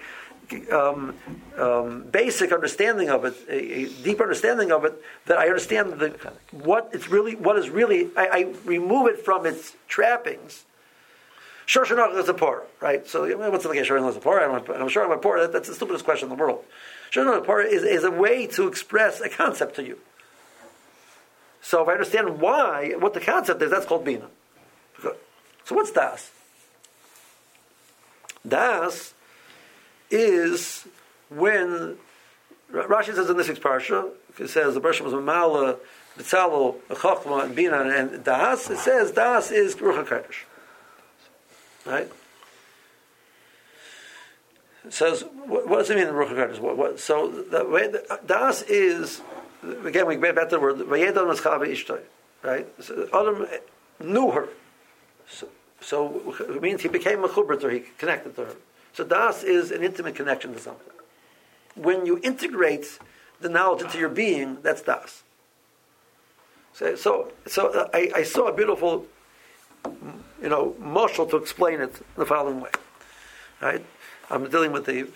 basic understanding of it, a deep understanding of it, that I understand what is really. I remove it from its trappings. Shor Shanach is a por, right? So what's the Shor Shanach is a por? I'm sure I'm a por. That's the stupidest question in the world. Shor Shanach por is a way to express a concept to you. So if I understand what the concept is, that's called Bina. So what's Das? Das is when Rashi says in this week's parsha, it says the parsha was Mamala, B'tzalo, Chachma, and Bina, and Das. It says Das is Ruach HaKodesh. Right? says, what does it mean in Ruach HaKodesh? So the way das is, again, we get back to the word Vayedon Maschava Ishtoi, right? So Adam knew her, so it means he became a chubber to her, he connected to her. So das is an intimate connection to something. When you integrate the knowledge into your being, that's das. So I saw a beautiful, mashal to explain it the following way, right? I'm dealing with a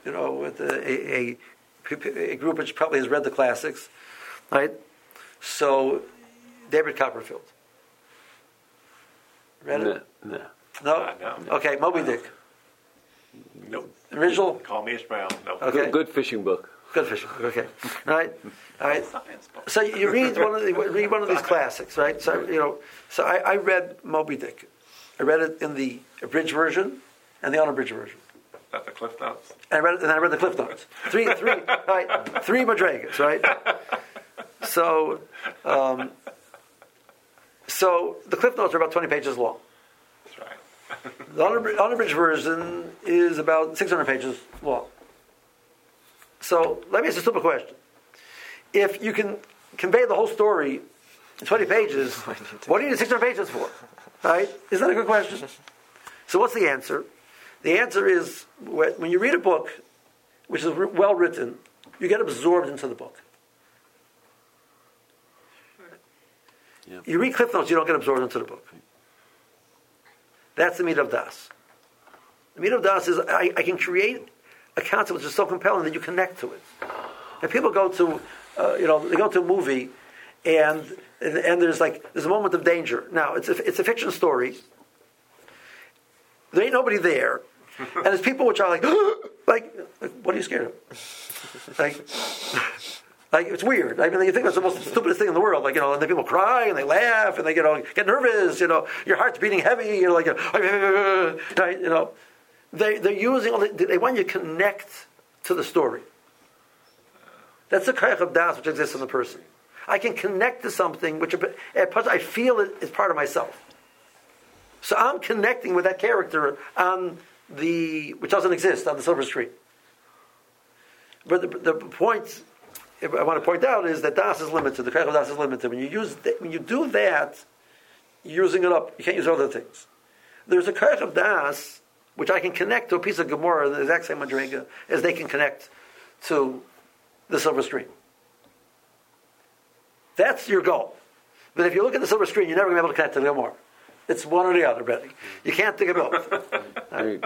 group which probably has read the classics, right? So, David Copperfield. Read it? No. No? No. Okay, Moby Dick. Nope. Original? Call me Ishmael. Nope. Okay. Good fishing book. Good fishing. Okay. All right. Science book. So you read one of these classics, right? So I read Moby Dick. I read it in the abridged version and the unabridged version. That's the Cliff Notes. And I read the Cliff Notes. Three madrigas, right? So the Cliff Notes are about 20 pages long. That's right. The unabridged version is about 600 pages long. So let me ask a simple question. If you can convey the whole story in 20 pages, what do you need 600 pages for? Right? Isn't that a good question? So what's the answer? The answer is when you read a book which is well written, you get absorbed into the book. Yeah. You read Cliff Notes, you don't get absorbed into the book. That's the meat of das. The meat of das is I can create a concept which is so compelling that you connect to it. And people go to, they go to a movie, and there's a moment of danger. Now it's a fiction story. There ain't nobody there, and there's people which are like, what are you scared of? Like it's weird. I mean, you think that's the most stupidest thing in the world. And then people cry and they laugh and they get nervous. Your heart's beating heavy. You're like, right? They're using. They want you to connect to the story. That's the koach of das which exists in the person. I can connect to something which I feel it is part of myself. So I'm connecting with that character which doesn't exist on the silver screen. But the point I want to point out is that das is limited. The koach of das is limited. When you do that, you're using it up. You can't use other things. There's a koach of das which I can connect to a piece of Gemara, the exact same madriga, as they can connect to the silver screen. That's your goal. But if you look at the silver screen, you're never going to be able to connect to the Gemara. It's one or the other, Betty. You can't think of both.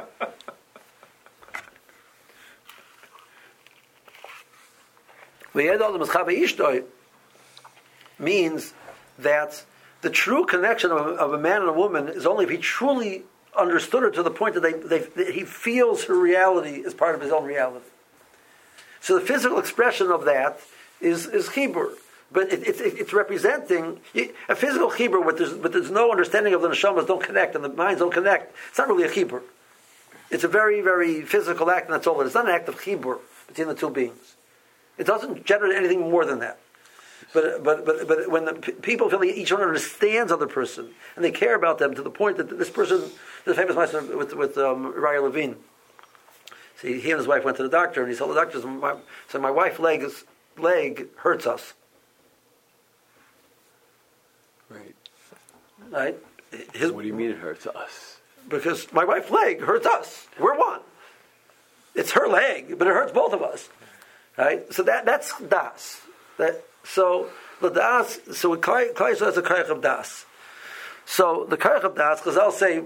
Means that the true connection of a man and a woman is only if he truly understood her to the point that he feels her reality as part of his own reality. So the physical expression of that is chibur, but it's representing a physical chibur, but there's no understanding of the neshamas don't connect and the minds don't connect. It's not really a chibur. It's a very, very physical act, and that's all. It's not an act of chibur between the two beings. It doesn't generate anything more than that. But when the people feel like each one understands other person and they care about them to the point that this person, the famous master with Raya Levine. See, he and his wife went to the doctor, and he told the doctor, "My wife's leg hurts us." Right? What do you mean it hurts us? Because my wife's leg hurts us. We're one. It's her leg, but it hurts both of us. Right? So that's das. So the das. So Klai has a koach of das. So the koach of das, because I'll say,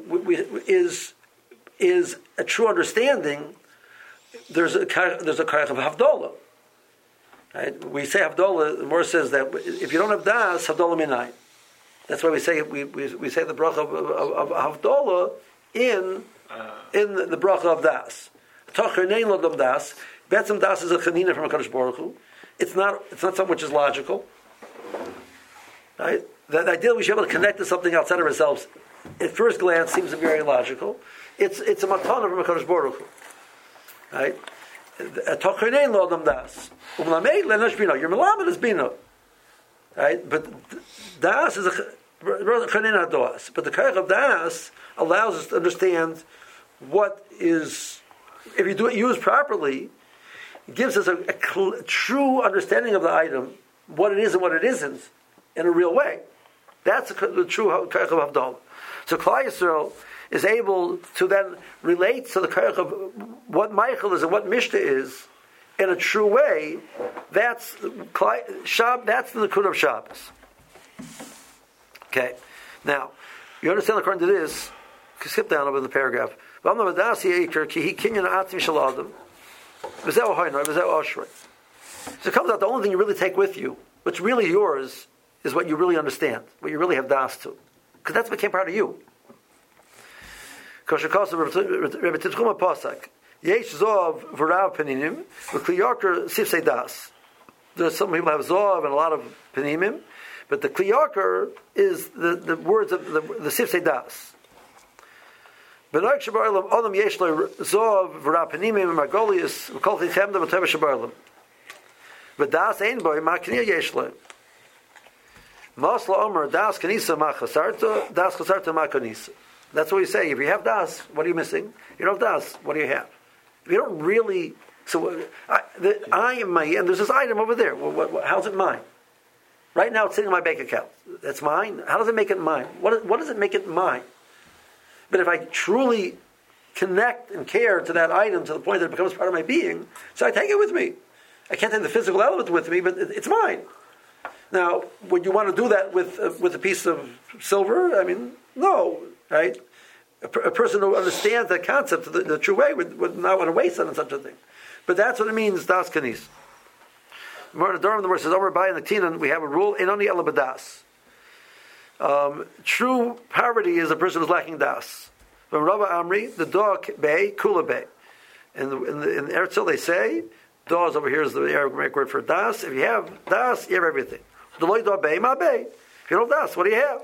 is a true understanding. There's a koach of havdolah. Right? We say havdolah. The Mor says that if you don't have das, havdolah minayin. That's why we say the bracha of havdolah in the bracha of das. Tochernein lo das. Betzim das is a chanina from HaKadosh Baruch Hu. It's not something which is logical. Right? The idea that we should be able to connect to something outside of ourselves, at first glance, seems to be very logical. It's a matana from HaKadosh Baruch Hu. Right? Tochernein lo das. Umlameid le'nosh bino. Your melamed is bino. Right? But das is a chanina das. But the koach of das allows us to understand what is if you do it used properly, it gives us a true understanding of the item, what it is and what it isn't, in a real way. That's the true Koyach of Havdalah. So Klal Yisrael is able to then relate to the Koyach of what Michael is and what Mishnah is in a true way. That's the Nikud of Shabbos. Okay. Now, you understand according to this, skip down over the paragraph. So it comes out the only thing you really take with you, what's really yours, is what you really understand, what you really have das to. Because that's what became part of you. There's some people have zov and a lot of penimim, but the kliyakar is the words of the sifsei das. But das ein boy makniya yeshle. Masla Omer das kanisa machasarta das chasarta makanisa. That's what we say. If you have das, what are you missing? You don't have das, what do you have? If you don't really, so I am my, and there's this item over there. How's it mine? Right now, it's sitting in my bank account. That's mine. How does it make it mine? What does it make it mine? But if I truly connect and care to that item to the point that it becomes part of my being, so I take it with me. I can't take the physical element with me, but it's mine. Now, would you want to do that with a piece of silver? I mean, no, right? A person who understands that concept the true way would not want to waste on such a thing. But that's what it means, das kanis. The Gemara says, over by in the Tinan, we have a rule, in only elabadas. True poverty is a person who's lacking das. From Rava Amri, the dog bay, kula bay. In Eretzel they say, das over here is the Arabic word for das. If you have das, you have everything. If you don't das, what do you have?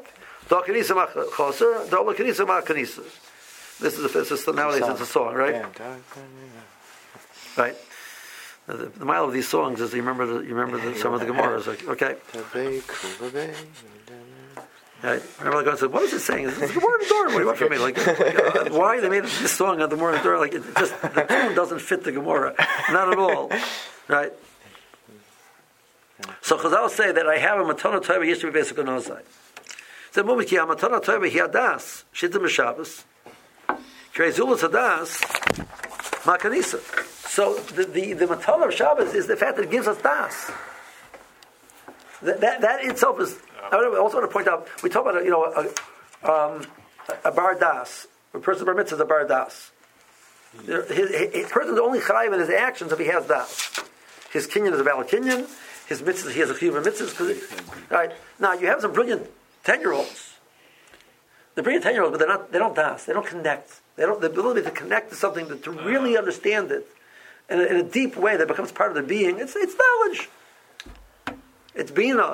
This is nowadays it's a song, right? Right. The mile of these songs is you remember some of the Gemaras. Okay. Right. Remember, the guy said, "What is it saying? It's the Gemara in the Torah. What do you want from me? Why they made this song on the Gemara in the Torah? It just the tune doesn't fit the Gemara, not at all, right?" So Chazal say that I have a matana toiva used to be basic on our side. So Mumiki a matana toiva hiadas shitim Shabbos kreizulas hadas makanisa. So the matana of Shabbos is the fact that it gives us das. That itself is. I also want to point out, we talk about a bar das. A person bar mitzvah is a bar das. A person is only chayiv in his actions if he has das. His kinyan is a valid kinyan. His mitzvah, he has a chiyuv of mitzvahs. Right now, you have some brilliant 10-year-olds. They're brilliant 10-year-olds, but they don't das. They don't connect. The ability to connect to something, to really understand it in a deep way that becomes part of their being. It's knowledge. It's bina,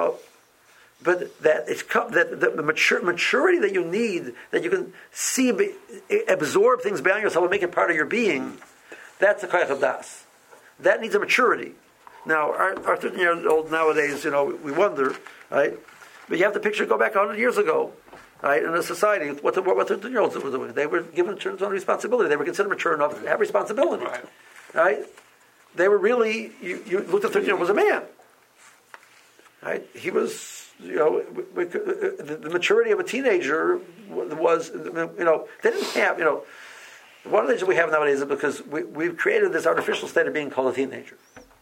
but that the maturity that you need, that you can see, absorb things beyond yourself and make it part of your being, that's the koyach of das. That needs a maturity. Now, our 13-year-old nowadays, we wonder, right? But you have to picture, go back 100 years ago, right? In a society, what 13-year-olds were doing. They were given children's own responsibility. They were considered mature enough to have responsibility, right? They were really, you looked at 13-year-old was a man. Right? He was, the maturity of a teenager was, they didn't have, one of the things that we have nowadays is because we've created this artificial state of being called a teenager.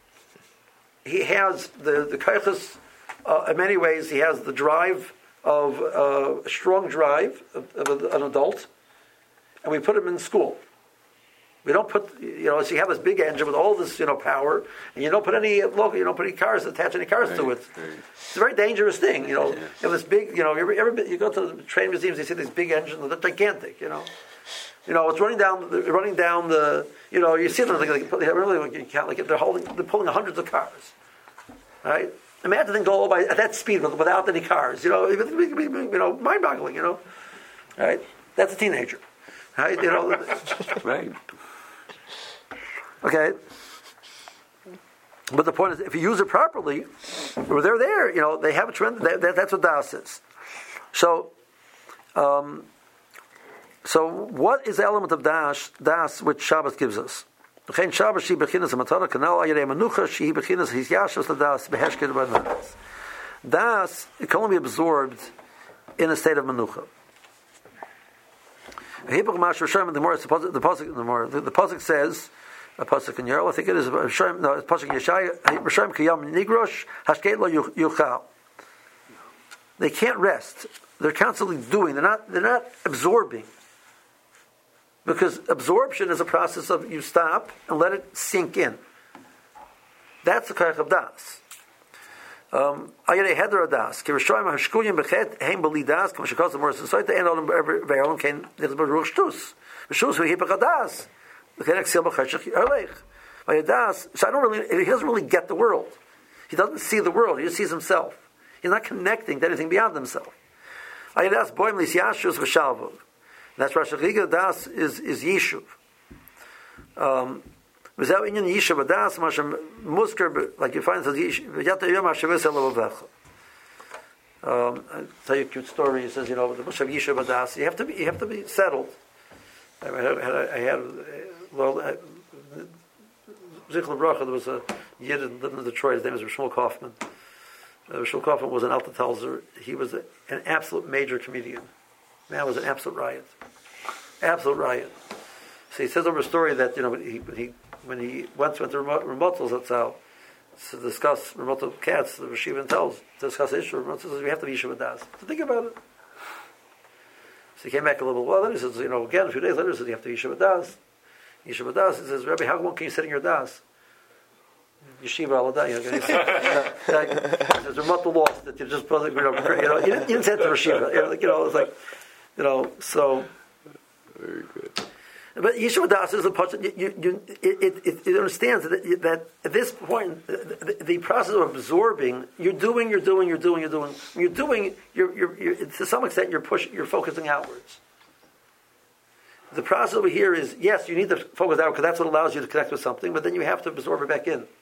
He has the kaichas, in many ways, he has the drive of, a strong drive of an adult, and we put him in school. We don't put, so you have this big engine with all this, power, and you don't put any cars, attach any cars to it. It's a very dangerous thing, You have this big, you go to the train museums, you see these big engines, they're gigantic, it's running down the, you see them, they're pulling hundreds of cars, right? Imagine them go at that speed without any cars, mind-boggling, right? That's a teenager, right? Right. Okay, but the point is, if you use it properly, they're there. They have a trend. That's what das is. So So, what is the element of das which Shabbos gives us? Shabbos she bechinas a matara kanal ayirei manucha she bechinas his yashos das beheshked b'nadas. Das it can only be absorbed in a state of manucha. The pasuk says, a pasuk in Yerl, I think it is a pasuk in Yeshaya, Rishayim kiyam nigrosh hashkeit lo yuchal. They can't rest. They're constantly doing. They're not absorbing. Because absorption is a process of you stop and let it sink in. That's the koach of das. Ayere heder das. Kirishayim hashkuyim bechet heim beli das. Kama shekos the morris society and all ve'olam kein nitz beruch shtus. B'shtus hu hipach das. L'chenek sil b'chashich yarleich. Das. So he doesn't really get the world. He doesn't see the world. He just sees himself. He's not connecting to anything beyond himself. Ayere das boim lis yashus v'shalvov. That's Rosh Hashanah das is Yishuv. Without Inyan Yishuv das, Mashem Musker, like you find it says Yata Yom Hashavis Elovavecha. I'll tell you a cute story. He says, the Mush of Yishuv das. You have to be settled. Zichel Bracha. There was a Yid that lived in Detroit. His name was Shmuel Kaufman. Shmuel Kaufman was an Alta Telzer. He was an absolute major comedian. Man, was an absolute riot. Absolute riot. So he says over a story that, when he once went to Ramotzel's Zatzal to discuss Ramotzel cats, the Rashivan tells, to discuss the issue, Ramotzel says, we have to be Yishuv Das. So think about it. So he came back a little while later, he says, again, a few days later, he says, you have to be Yishuv Das. Yishuv Das, he says, Rabbi, how long can you sit in your Das? Yeshiva Aladah, there's a Ramotzel lost that you just, you didn't say it to Rashiva, it's like, so. Very good. But Yishuv Das is a part. It understands that at this point, the process of absorbing, you're doing. To some extent, you're focusing outwards. The process over here is, yes, you need to focus outward because that's what allows you to connect with something, but then you have to absorb it back in.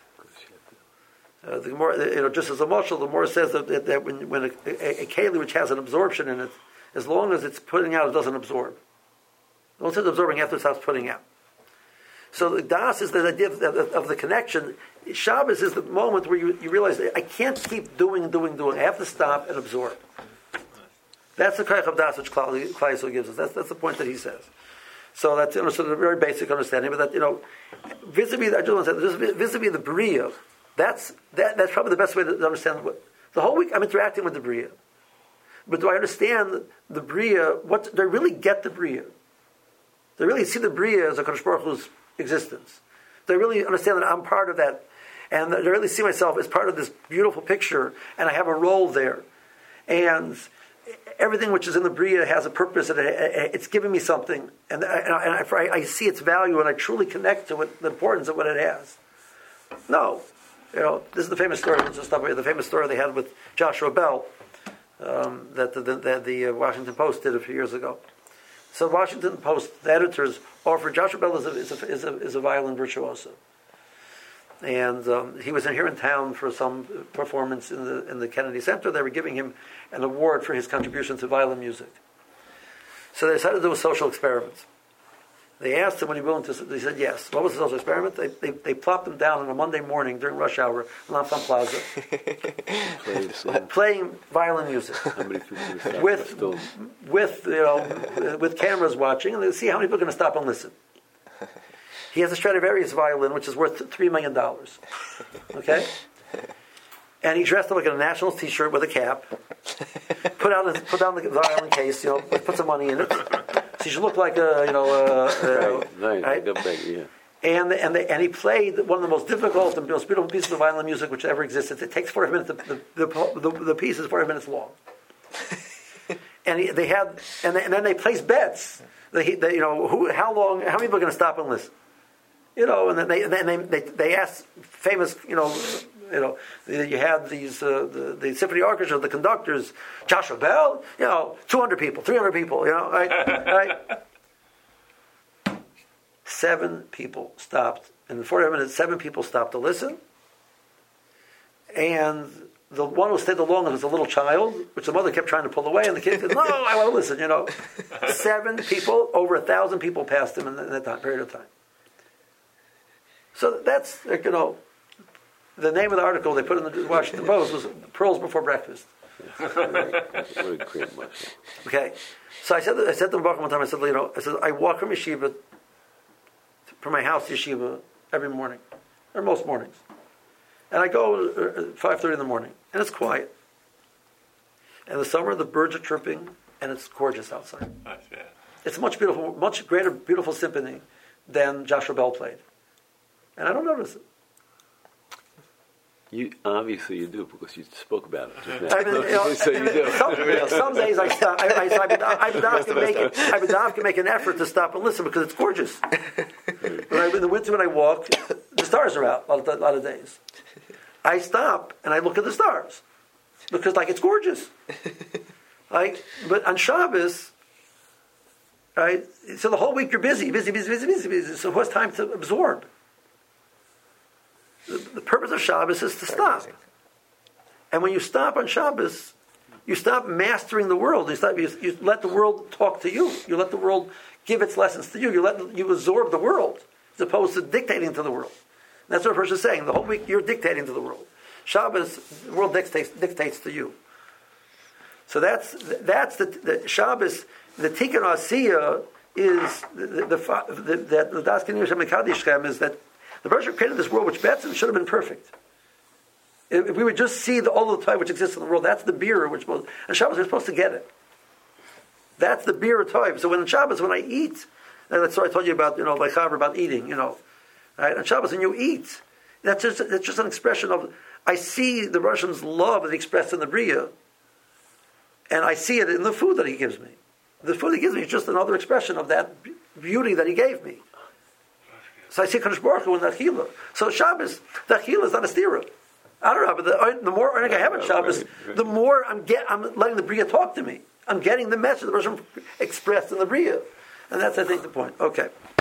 The more, just as a mashal, the more says that when a keli which has an absorption in it, as long as it's putting out, it doesn't absorb. Once it's absorbing, after it stops putting out. So the das is the idea of the connection. Shabbos is the moment where you realize I can't keep doing. I have to stop and absorb. That's the koach of das which Klal Yisrael gives us. That's the point that he says. So that's sort of a very basic understanding. But that vis-a-vis, I just want to say, vis-a-vis the bria, that's probably the best way to understand what the whole week I'm interacting with the bria. But do I understand the bria? Do I really get the bria? Do I really see the bria as a Kadosh Baruch Hu's existence? Do I really understand that I'm part of that? And do I really see myself as part of this beautiful picture, and I have a role there? And everything which is in the bria has a purpose, and it's giving me something. And I see its value, and I truly connect to the importance of what it has. No. This is the famous story. The famous story they had with Joshua Bell, that the Washington Post did a few years ago. So Washington Post, the editors offered Joshua Bell is a violin virtuoso, and he was here in town for some performance in the Kennedy Center. They were giving him an award for his contribution to violin music. So they decided to do a social experiment. They asked him when he was willing to. They said yes. What was the social experiment? They plopped him down on a Monday morning during rush hour in L'Enfant Plaza, playing violin music with cameras watching, and they see how many people are going to stop and listen. He has a Stradivarius violin, which is worth $3 million. Okay, and he dressed up like in a Nationals T-shirt with a cap, put down the violin case, put some money in it. So you should look like right? Yeah. And he played one of the most difficult and most beautiful pieces of violin music which ever existed. It takes 40 minutes. The piece is 40 minutes long. And then they placed bets. How long? How many people are going to stop and listen? And then they asked famous, you had these the symphony orchestra, the conductors, Joshua Bell, 200 people, 300 people, right? 7 people stopped. In 40 minutes, 7 people stopped to listen. And the one who stayed the longest was a little child, which the mother kept trying to pull away, and the kid said, "No, I want to listen." 7 people, over 1,000 people passed him in that time, period of time. So that's the name of the article they put in the Washington Post was "Pearls Before Breakfast." What a great marshal. Okay, so I said to the Baruch one time, I said, I walk from yeshiva, from my house to yeshiva every morning, or most mornings, and I go at 5:30 in the morning, and it's quiet. In the summer, the birds are chirping, and it's gorgeous outside. Nice, yeah. It's much greater, beautiful symphony than Joshua Bell played, and I don't notice it. You do because you spoke about it. Just I mean, so you do. Some days I stop. I would make an effort to stop and listen because it's gorgeous. In the winter when I walk, the stars are out a lot of days. I stop and I look at the stars because it's gorgeous. But on Shabbos, so the whole week you're busy. So what's time to absorb? The purpose of Shabbos is to stop. And when you stop on Shabbos, you stop mastering the world. You let the world talk to you. You let the world give its lessons to you. You absorb the world as opposed to dictating to the world. And that's what a person is saying. The whole week you're dictating to the world. Shabbos, the world dictates to you. So that's the Shabbos. The Tikkun Asiyah is the Das Kenir Mekadesh is that the Baruch created this world which Betzim should have been perfect. If we would just see all the time which exists in the world, that's the beer which was, and Shabbos we're supposed to get it. That's the beer of Toiv. So when Shabbos, when I eat, and that's what I told you about, like Chaver, about eating, right? On Shabbos, when you eat, that's just an expression of, I see the Russian's love that he expressed in the Bria, and I see it in the food that he gives me. The food he gives me is just another expression of that beauty that he gave me. So I see Kadosh Baruch Hu in the Achila. So Shabbos, the Achila is not a stira. I don't know, but the more earning I have on Shabbos, the more I'm letting the Bria talk to me. I'm getting the message the Russian expressed in the Bria. And that's, I think, the point. Okay.